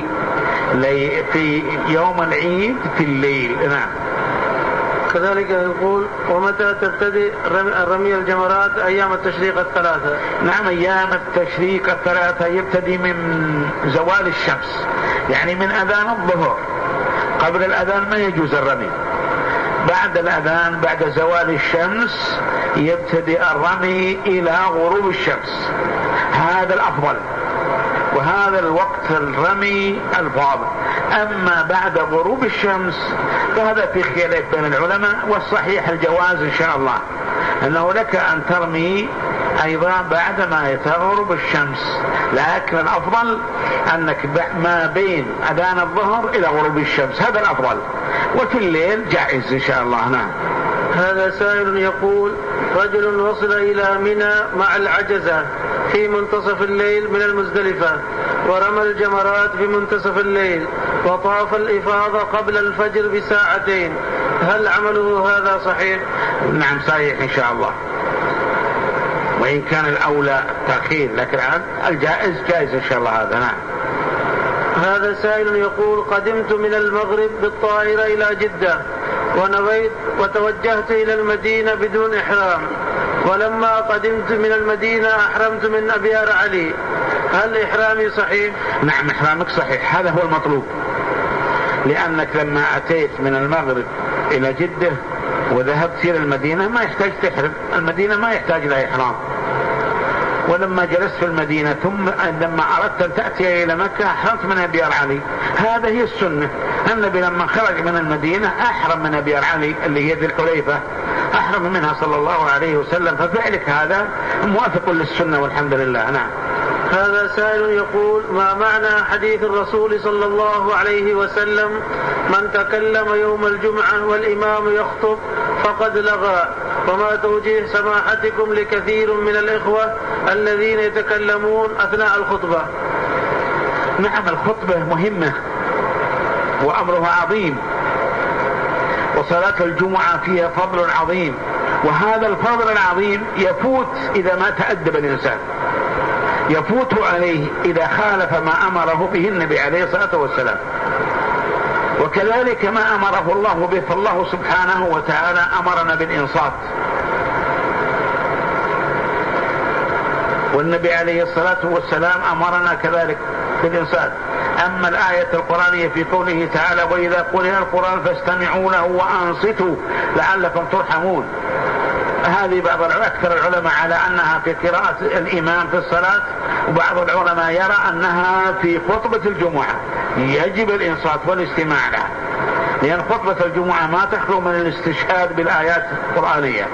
في يوم العيد في الليل. نعم. كذلك يقول: ومتى تبتدئ رمي الجمرات؟ أيام التشريق الثلاثة. نعم، أيام التشريق الثلاثة يبتدي من زوال الشمس، يعني من أذان الظهر. قبل الأذان ما يجوز الرمي، بعد الأذان بعد زوال الشمس يبتدئ الرمي إلى غروب الشمس، هذا الأفضل وهذا الوقت الرمي الفاضل. أما بعد غروب الشمس فهذا في خلاف بين العلماء، والصحيح الجواز إن شاء الله، أنه لك أن ترمي أيضا بعد ما تغرب الشمس، لكن الأفضل أنك ما بين أذان الظهر إلى غروب الشمس، هذا الأفضل، وفي الليل جائز إن شاء الله. نعم. هذا سائل يقول: رجل وصل إلى منى مع العجزة في منتصف الليل من المزدلفة ورمى الجمرات في منتصف الليل وطاف الإفاضة قبل الفجر بساعتين، هل عمله هذا صحيح؟ نعم صحيح إن شاء الله، وإن كان الأولى تأخير، لكن الجائز جائز إن شاء الله هذا. نعم. هذا سائل يقول: قدمت من المغرب بالطائرة إلى جدة ونويت وتوجهت إلى المدينة بدون إحرام، ولما قدمت من المدينة أحرمت من أبيار علي، هل إحرامي صحيح؟ نعم إحرامك صحيح، هذا هو المطلوب، لأنك لما أتيت من المغرب إلى جدة وذهبت إلى المدينة ما يحتاج تحرم، المدينة ما يحتاج لها إحرام. ولما جلست في المدينة ثم لما أردت أن تأتي إلى مكة أحرمت من أبيار علي، هذا هي السنة. النبي لما خرج من المدينة أحرم من أبيار علي اللي هي ذي الحليفة، أحرم منها صلى الله عليه وسلم، ففعلك هذا موافق للسنة والحمد لله. نعم. هذا سائل يقول: ما معنى حديث الرسول صلى الله عليه وسلم: من تكلم يوم الجمعة والإمام يخطب فقد لغى؟ وما توجيه سماحتكم لكثير من الإخوة الذين يتكلمون أثناء الخطبة؟ نعم الخطبة مهمة وأمرها عظيم، وصلاة الجمعة فيها فضل عظيم، وهذا الفضل العظيم يفوت إذا ما تأدب الإنسان. يفوت عليه إذا خالف ما أمره به النبي عليه الصلاة والسلام. وكذلك ما أمره الله به، فالله سبحانه وتعالى أمرنا بالإنصات، والنبي عليه الصلاة والسلام أمرنا كذلك بالإنصات. أما الآية القرآنية في قوله تعالى وإذا قرئ القرآن فاستمعوا له وأنصتوا لعلكم ترحمون، هذه بعض أكثر العلماء على أنها في قراءة الإمام في الصلاة، وبعض العلماء يرى أنها في خطبة الجمعة يجب الإنصات والاستماع لها، لأن خطبة الجمعة ما تخلو من الاستشهاد بالآيات القرآنية.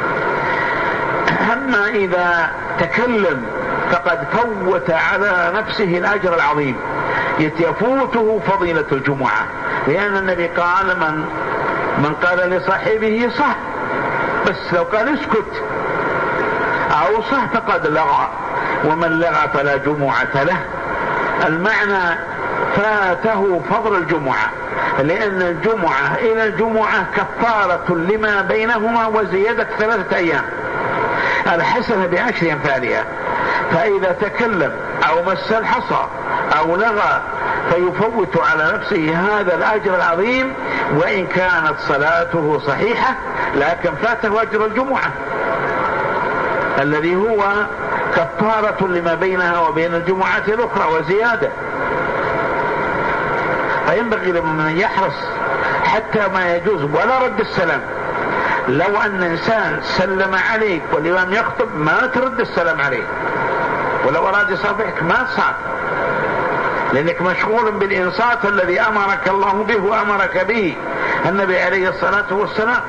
أما إذا تكلم فقد فوت على نفسه الأجر العظيم، يفوته فضيلة الجمعة، لأن النبي قال من من قال لصاحبه صح، بس لو قال اسكت أو صح فقد لغى، ومن لغى فلا جمعة له. المعنى فاته فضل الجمعة، لأن الجمعة إلى الجمعة كفارة لما بينهما وزيادة ثلاثة أيام، الحسنة بعشر أمثالها. فإذا تكلم أو مس الحصى أو لغى فيفوت على نفسه هذا الأجر العظيم، وإن كانت صلاته صحيحة لكن فاته أجر الجمعة الذي هو كفارة لما بينها وبين الجمعة الأخرى وزيادة. فينبغي لمن يحرص حتى ما يجوز ولا رد السلام. لو أن إنسان سلم عليك والإمام يخطب ما ترد السلام عليه، ولو أراد يصافحك ما تصافح، لأنك مشغول بالإنصات الذي أمرك الله به وأمرك به النبي عليه الصلاة والسلام.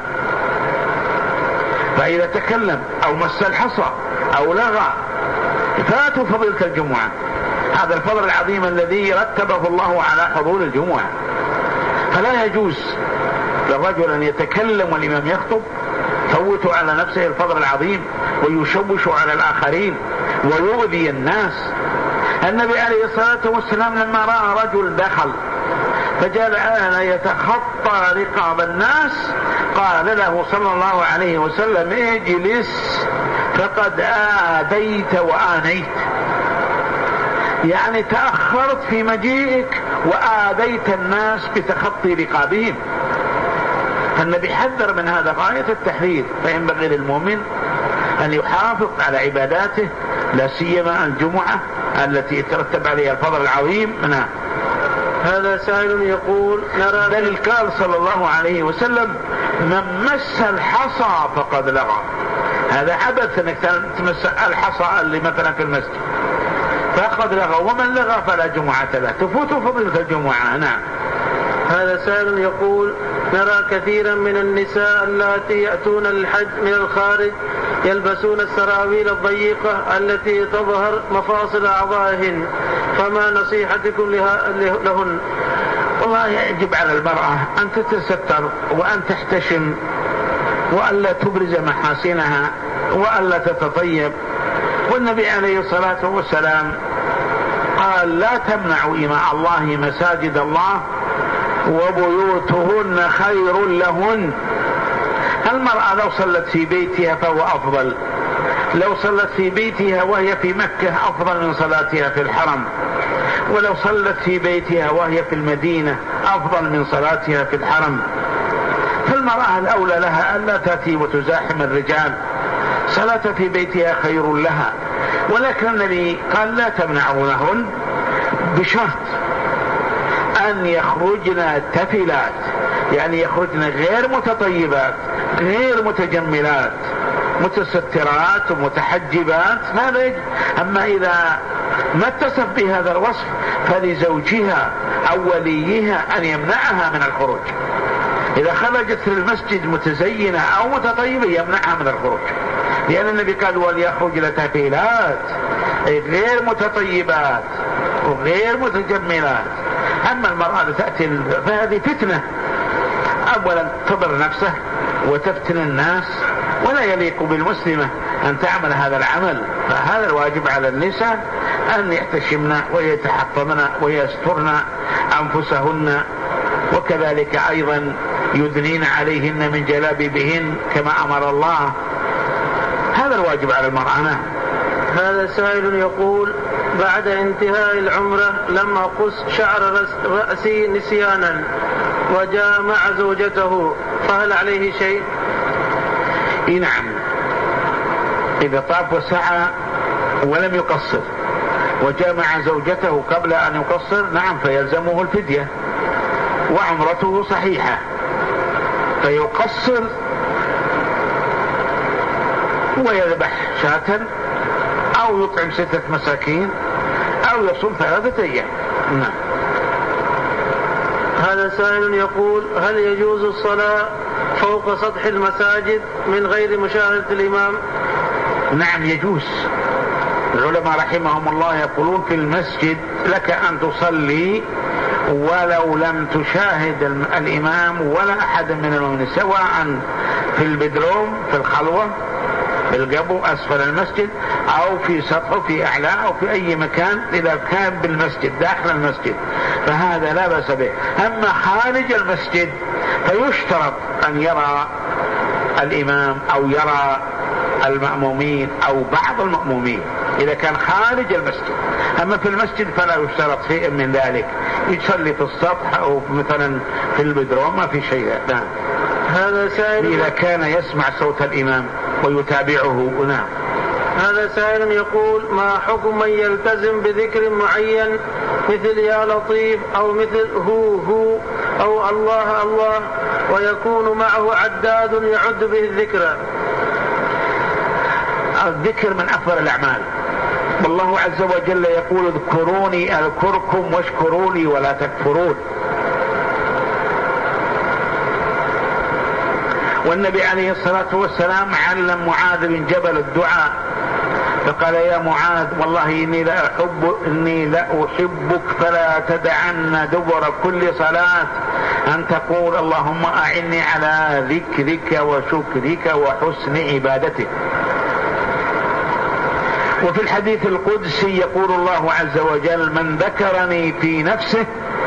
فإذا تكلم أو مس الحصى أو لغى فاتوا فضيلة الجمعة، هذا الفضل العظيم الذي رتبه الله على حضور الجمعة. فلا يجوز للرجل أن يتكلم والإمام يخطب، فوت على نفسه الفضل العظيم ويشوش على الآخرين ويؤذي الناس. النبي عليه الصلاة والسلام لما رأى رجل دخل فجعل أنا يتخطى رقاب الناس قال له صلى الله عليه وسلم اجلس فقد آذيت وآنيت، يعني تأخرت في مجيئك وآذيت الناس بتخطي رقابهم. فالنبي حذر من هذا غاية التحذير. فينبغي للمؤمن أن يحافظ على عباداته، لا سيما الجمعة التي يترتب عليها الفضل العظيم منها. هذا سائل يقول نرى بل قال صلى الله عليه وسلم من مس الحصى فقد لغى. هذا عبث انك تمس الحصى اللي مثلا في المسجد فقد لغى، ومن لغى فلا جمعة له، تفوت فضيلة الجمعة. نعم. هذا سائل يقول نرى كثيرا من النساء اللاتي يأتون الحج من الخارج يلبسون السراويل الضيقة التي تظهر مفاصل أعضائهن، فما نصيحتكم لهن؟ والله يجب على المرأة أن تتستر وأن تحتشم وألا تبرز محاسنها وألا تتطيب. والنبي عليه الصلاة والسلام قال لا تمنعوا إماء الله مساجد الله وبيوتهن خير لهن. المرأة لو صلت في بيتها فهو أفضل، لو صلت في بيتها وهي في مكة أفضل من صلاتها في الحرم، ولو صلت في بيتها وهي في المدينة أفضل من صلاتها في الحرم. فالمرأة الأولى لها ألا تأتي وتزاحم الرجال، صلاة في بيتها خير لها. ولكن النبي قال لا تمنعونهن بشرط أن يخرجن تفلات، يعني يخرجن غير متطيبات غير متجملات متسترات ومتحجبات، هذا يجب. أما إذا ما اتصف بهذا الوصف فلزوجها أو وليها أن يمنعها من الخروج. إذا خرجت للمسجد متزينة أو متطيبة يمنعها من الخروج، لأن النبي قال وليخرج لتفيلات غير متطيبات وغير متجملات. أما المرأة تأتي فهذه فتنة، أولا تضر نفسه وتفتن الناس، ولا يليق بالمسلمة أن تعمل هذا العمل. فهذا الواجب على النساء أن يحتشمن ويتحفظن ويسترن أنفسهن، وكذلك أيضا يدنين عليهن من جلابيبهن كما أمر الله. هذا الواجب على المرأة. هذا سائل يقول: بعد انتهاء العمرة لم أقص شعر رأسي نسيانا وجاء مع زوجته، فهل عليه شيء؟ إيه نعم، إذا طاف وسعى ولم يقصر وجاء مع زوجته قبل أن يقصر نعم فيلزمه الفدية وعمرته صحيحة، فيقصر ويذبح شاة أو يطعم ستة مساكين أو يصوم ثلاثة أيام. نعم. هذا سائل يقول: هل يجوز الصلاة فوق سطح المساجد من غير مشاهدة الإمام؟ نعم يجوز. العلماء رحمهم الله يقولون في المسجد لك أن تصلي ولو لم تشاهد الإمام ولا أحد من المؤمنين، سواء في البدروم في الخلوة بالقبو أسفل المسجد أو في سطحه في أعلى أو في أي مكان إذا كان بالمسجد داخل المسجد فهذا لا بأس به. أما خارج المسجد فيشترط أن يرى الإمام أو يرى المأمومين أو بعض المأمومين إذا كان خارج المسجد. أما في المسجد فلا يشترط شيء من ذلك، يصلي في السطح أو مثلا في البدروم ما في شيء. نعم. هذا سائل إذا كان يسمع صوت الإمام ويتابعه. نعم. هذا سائل يقول: ما حكم من يلتزم بذكر معين مثل يا لطيف أو مثل هو هو أو الله الله ويكون معه عداد يعد به الذكر؟ الذكر من أفضل الأعمال، والله عز وجل يقول: اذكروني أذكركم واشكروا لي ولا تكفرون. والنبي عليه الصلاة والسلام علم معاذ بن جبل الدعاء فقال: يا معاذ والله إني لا أحب إني لا أحبك فلا تدعن دبر كل صلاة أن تقول اللهم أعني على ذكرك وشكرك وحسن عبادتك. وفي الحديث القدسي يقول الله عز وجل: من ذكرني في نفسه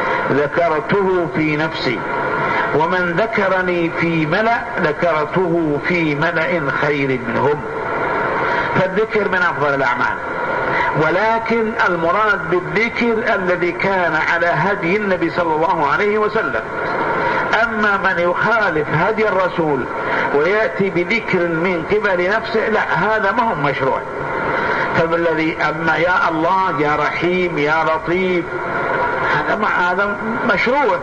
ذكرته في نفسي ومن ذكرني في ملأ ذكرته في ملأ خير منهم. فالذكر من أفضل الأعمال، ولكن المراد بالذكر الذي كان على هدي النبي صلى الله عليه وسلم. أما من يخالف هدي الرسول ويأتي بذكر من قبل نفسه لا، هذا ما هو مشروع. فالذي أما يا الله يا رحيم يا لطيف هذا ما هذا مشروع،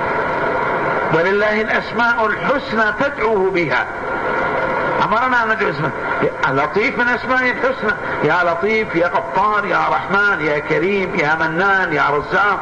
ولله الأسماء الحسنى فادعوه بها. أمرنا أن ندعو اسمه لطيف من أسماء الحسنى، يا لطيف يا غفار يا رحمن يا كريم يا منان يا رزاق،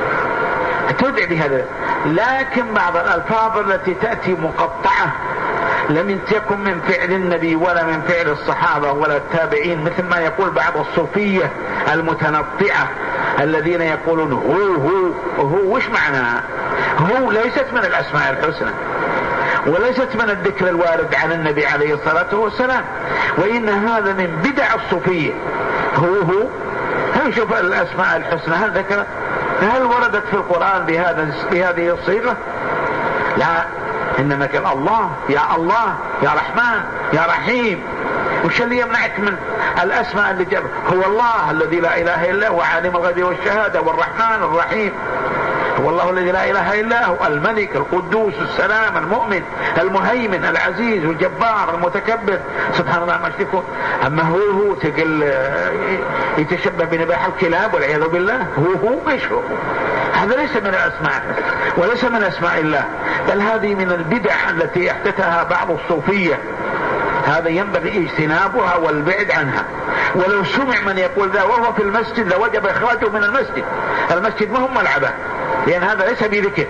تدعي بهذا. لكن بعض الألفاظ التي تأتي مقطعة لم تكن من فعل النبي ولا من فعل الصحابة ولا التابعين، مثل ما يقول بعض الصوفية المتنطعة الذين يقولون هو هو هو. وش معناها؟ هو ليست من الأسماء الحسنى وليست من الذكر الوارد عن النبي عليه الصلاة والسلام، وإن هذا من بدع الصوفية. هو هو هل شوف الأسماء الحسنى هل ذكرت هل وردت في القرآن بهذا بهذه الصيغة؟ لا، إنما كان الله يا الله يا رحمن يا رحيم. وش اللي يمنعك من الأسماء اللي جاب؟ هو الله الذي لا إله إلا هو عالم الغيب والشهادة والرحمن الرحيم، هو الله الذي لا إله إلا هو الملك القدوس السلام المؤمن المهيمن العزيز الجبار المتكبر سبحان الله ما يشركون. أما هو هو تقل يتشبه بنباح الكلاب والعياذ بالله. هو هو ايش هو؟ هذا ليس من الأسماء وليس من أسماء الله، بل هذه من البدع التي احدثها بعض الصوفية. هذا ينبغي اجتنابها والبعد عنها. ولو سمع من يقول ذا وهو في المسجد لوجب إخراجه من المسجد. المسجد ما هم ملعبه، لأن هذا ليس بذكر.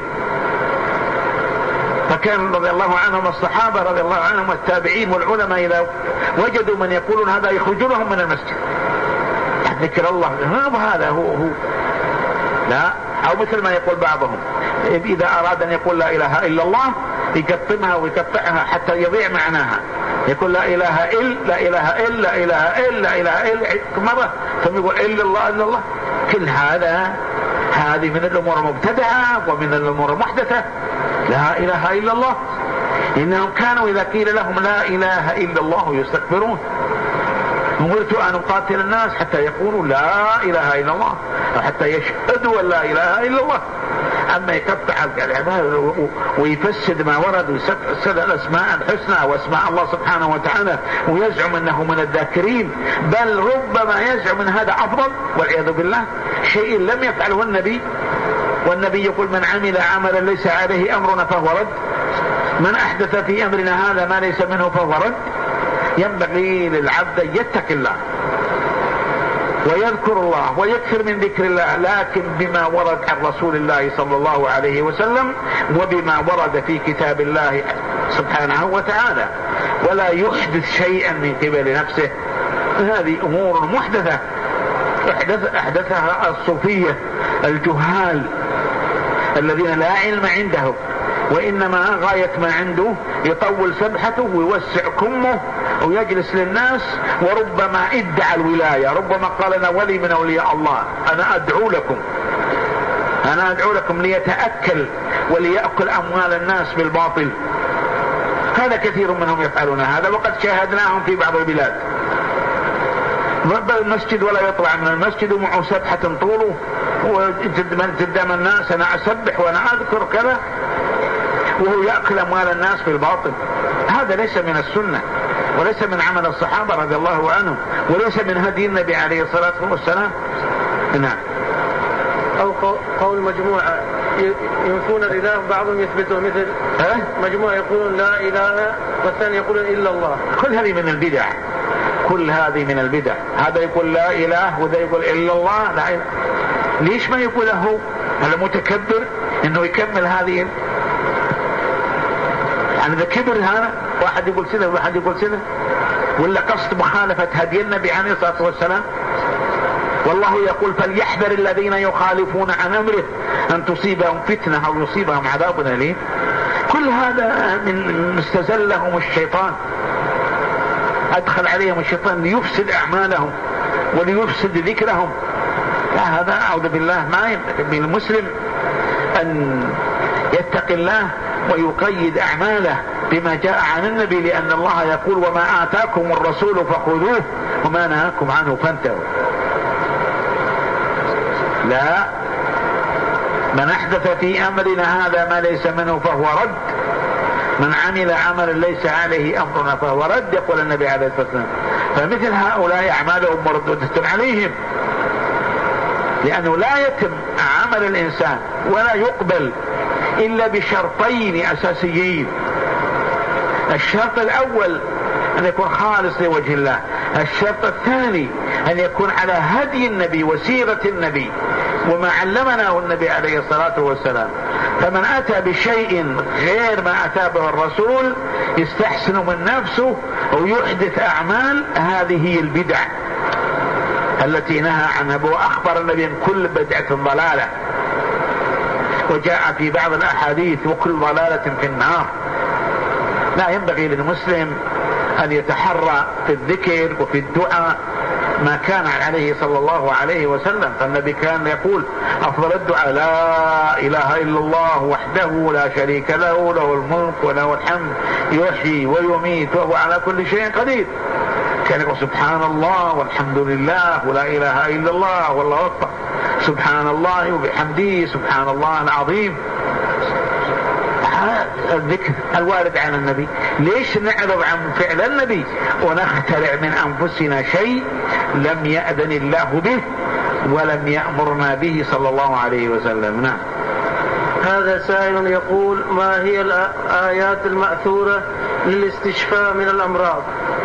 فكان رضي الله عنهم الصحابة رضي الله عنهم والتابعين والعلماء إذا وجدوا من يقولون هذا يخرجونهم من المسجد. ذكر الله هذا هو هو لا. أو مثل ما يقول بعضهم إذا أراد أن يقول لا إله إلا الله يقطمها ويقطعها حتى يضيع معناها. يقول لا إله إلا لا إله إلا لا إله إلا لا إله إلا مرة ثم يقول إلا الله إلا الله. كل هذا هذه من الأمور المبتدعة ومن الأمور المحدثة. لا إله إلا الله إنهم كانوا إذا قيل لهم لا إله إلا الله يستكبرون. أمرت أن أقاتل الناس حتى يقولوا لا إله إلا الله أو حتى يشهدوا أن لا إله إلا الله. أما يقطع العبادة ويفسد ما ورد ويفسد الأسماء الحسنى واسماء الله سبحانه وتعالى ويزعم أنه من الذاكرين، بل ربما يزعم أن هذا أفضل والعياذ بالله، شيء لم يفعله النبي، والنبي يقول من عمل عملا ليس عليه أمرنا فهو رد، من أحدث في أمرنا هذا ما ليس منه فهو رد. ينبغي للعبد أن يتقي الله ويذكر الله ويكثر من ذكر الله، لكن بما ورد عن رسول الله صلى الله عليه وسلم وبما ورد في كتاب الله سبحانه وتعالى، ولا يحدث شيئا من قبل نفسه. هذه أمور محدثة أحدث أحدثها الصوفية الجهال الذين لا علم عندهم، وإنما غاية ما عنده يطول سبحته ويوسع كمه ويجلس للناس، وربما ادعى الولاية، ربما قال أنا ولي من أولياء الله، أنا أدعو لكم أنا أدعو لكم ليتأكل وليأكل أموال الناس بالباطل. هذا كثير منهم يفعلون هذا، وقد شاهدناهم في بعض البلاد، رب المسجد ولا يطلع من المسجد ومعه سبحة طوله وقدام الناس أنا أسبح وأنا أذكر كذا، وهو يأكل أموال الناس بالباطل. هذا ليس من السنة وليس من عمل الصحابة رضي الله عنهم وليس من هدي النبي عليه الصلاة والسلام. نعم. أو قول مجموعة ينفون الإله بعضهم يثبتون، مثل مجموعة يقولون لا إله والثاني يقولون إلا الله. كل هذه من البدع، كل هذه من البدع. هذا يقول لا إله وذا يقول إلا الله. لا إله. ليش ما يقوله هذا متكبر إنه يكمل هذه؟ يعني ذا كبر هذا، واحد يقول سنة وواحد يقول سنة، ولا قصد مخالفة هدي النبي عليه الصلاة والسلام. والله يقول فليحذر الذين يخالفون عن أمره أن تصيبهم فتنة أو يصيبهم عذاب أليم. كل هذا من مستزلهم الشيطان، أدخل عليهم الشيطان ليفسد أعمالهم وليفسد ذكرهم. هذا أعوذ بالله ما ينبغي للمسلم أن يتقي الله ويقيد أعماله بما جاء عن النبي، لأن الله يقول وما آتاكم الرسول فخذوه وما نهاكم عنه فانتهوا. لا، من أحدث في أمرنا هذا ما ليس منه فهو رد، من عمل عملا ليس عليه أمرنا فهو رد، يقول النبي عليه الصلاة والسلام. فمثل هؤلاء أعمالهم مردودة عليهم، لأنه لا يتم عمل الإنسان ولا يقبل إلا بشرطين أساسيين. الشرط الأول أن يكون خالص لوجه الله، الشرط الثاني أن يكون على هدي النبي وسيرة النبي وما علمنا النبي عليه الصلاة والسلام. فمن أتى بشيء غير ما أتى به الرسول يستحسن من نفسه ويحدث أعمال، هذه هي البدع التي نهى عنها، وأخبر النبي أن كل بدعة ضلالة، وجاء في بعض الأحاديث وكل ضلالة في النار. لا ينبغي للمسلم أن يتحرى في الذكر وفي الدعاء ما كان عليه صلى الله عليه وسلم. فالنبي كان يقول أفضل الدعاء لا إله إلا الله وحده لا شريك له، له الملك وله الحمد يحيي ويميت وهو على كل شيء قدير. كان يقول سبحان الله والحمد لله ولا إله إلا الله والله أكبر، سبحان الله وبحمده سبحان الله العظيم. الذكر الوارد عن النبي. ليش نعرض عن فعل النبي ونخترع من أنفسنا شيء لم يأذن الله به ولم يأمرنا به صلى الله عليه وسلم؟ نعم. هذا سائل يقول ما هي الآيات المأثورة للاستشفاء من الأمراض؟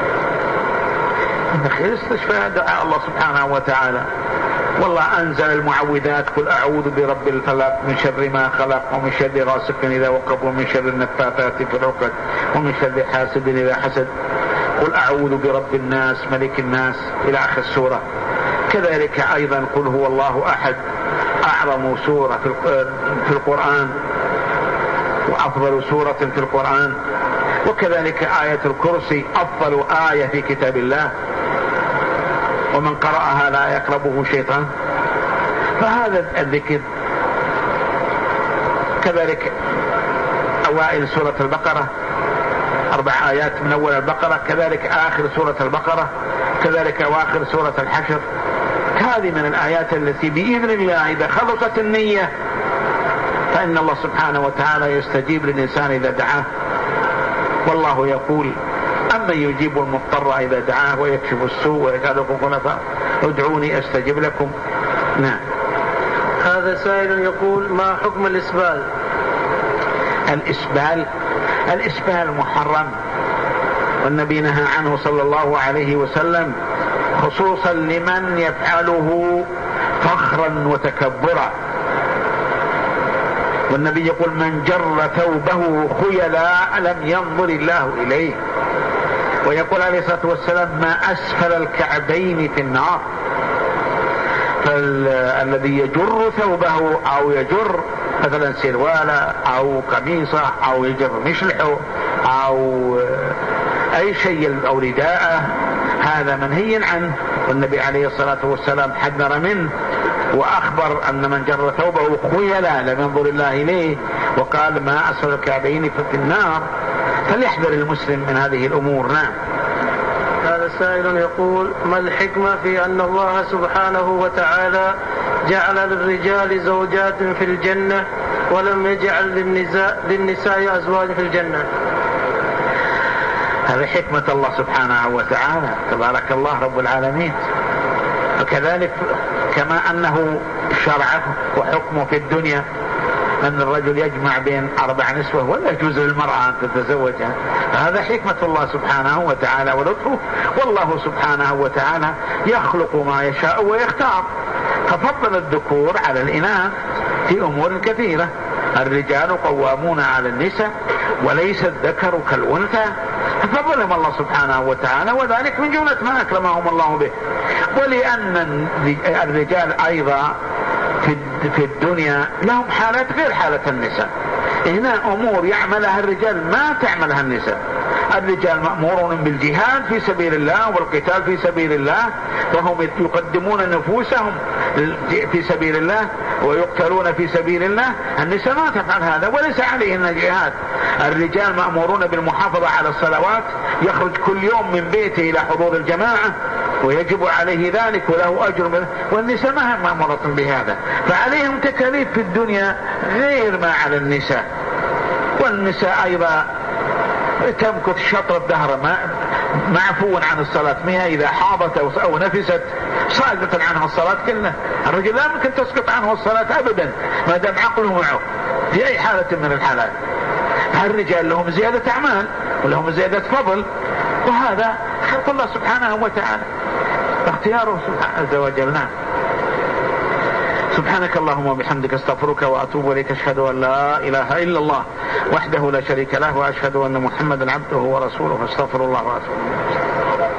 الاستشفاء دعاء الله سبحانه وتعالى، والله أنزل المعوذات قل أعوذ برب الفلق من شر ما خلق ومن شر غاسق إذا وقب ومن شر النفاثات في العقد ومن شر حاسد إذا حسد، قل أعوذ برب الناس ملك الناس إلى آخر السورة. كذلك أيضا قل هو الله أحد أعظم سورة في القرآن وأفضل سورة في القرآن، وكذلك آية الكرسي أفضل آية في كتاب الله، ومن قرأها لا يقربه شيطان. فهذا الذكر. كذلك أوائل سورة البقرة أربع آيات من أول البقرة، كذلك آخر سورة البقرة، كذلك أواخر سورة الحشر. هذه من الآيات التي بإذن الله إذا خلصت النية فإن الله سبحانه وتعالى يستجيب للإنسان إذا دعاه. والله يقول: أمن يجيب المضطر إذا دعاه ويكشف السوء ويجعلكم خلفاء ادعوني أستجب لكم. نعم. هذا سائل يقول: ما حكم الإسبال؟ الإسبال الإسبال محرم، والنبي نهى عنه صلى الله عليه وسلم، خصوصا لمن يفعله فخرا وتكبرا. والنبي يقول: من جر ثوبه خيلاء لم ينظر الله إليه. ويقول عليه الصلاة والسلام: ما أسفل الكعبين في النار. فالذي يجر ثوبه أو يجر مثلا سروالة أو قميصة أو يجر مشلحه أو أي شيء أو رداءه هذا منهي عنه، والنبي عليه الصلاة والسلام حذر منه وأخبر أن من جر ثوبه خيلا لم ينظر الله إليه، وقال: ما أسفل الكعبين في النار. فليحذر المسلم من هذه الأمور. نعم. هذا سائل يقول: ما الحكمة في أن الله سبحانه وتعالى جعل للرجال زوجات في الجنة ولم يجعل للنساء أزواج في الجنة؟ هذه حكمة الله سبحانه وتعالى، تبارك الله رب العالمين. وكذلك كما أنه شرعه وحكمه في الدنيا أن الرجل يجمع بين أربع نسوة ولا يجوز للمرأة أن تتزوجها، هذا حكمة الله سبحانه وتعالى ولطفه. والله سبحانه وتعالى يخلق ما يشاء ويختار، ففضل الذكور على الإناث في أمور كثيرة. الرجال قوامون على النساء وليس الذكر كالأنثى، ففضلهم الله سبحانه وتعالى، وذلك من جملة ما أكرمهم الله به. ولأن الرجال أيضا في الدنيا لهم حالات غير حالة النساء. هنا أمور يعملها الرجال ما تعملها النساء. الرجال مأمورون بالجهاد في سبيل الله والقتال في سبيل الله، وهم يقدمون نفوسهم في سبيل الله ويقتلون في سبيل الله. النساء ما تفعل هذا وليس عليهن الجهاد. الرجال مأمورون بالمحافظة على الصلوات، يخرج كل يوم من بيته إلى حضور الجماعة ويجب عليه ذلك وله أجر، والنساء ما هم مأمورة بهذا، فعليهم تكاليف في الدنيا غير ما على النساء. والنساء أيضا تمكث شطر الدهر معفو عن الصلاة منها، إذا حاضت أو نفست ساقطت عنها الصلاة كلها. الرجل لا يمكن تسقط عنه الصلاة أبدا ما دام عقله معه في أي حالة من الحالات. الرجال لهم زيادة أعمال ولهم زيادة فضل، وهذا خلق الله سبحانه وتعالى اختياره سبحانه عز وجل. نعم. سبحانك اللهم وبحمدك استغفرك وأتوب إليك. أشهد أن لا إله إلا الله وحده لا شريك له، وأشهد أن محمدا عبده ورسوله، فاستغفر الله وأتوب إليه.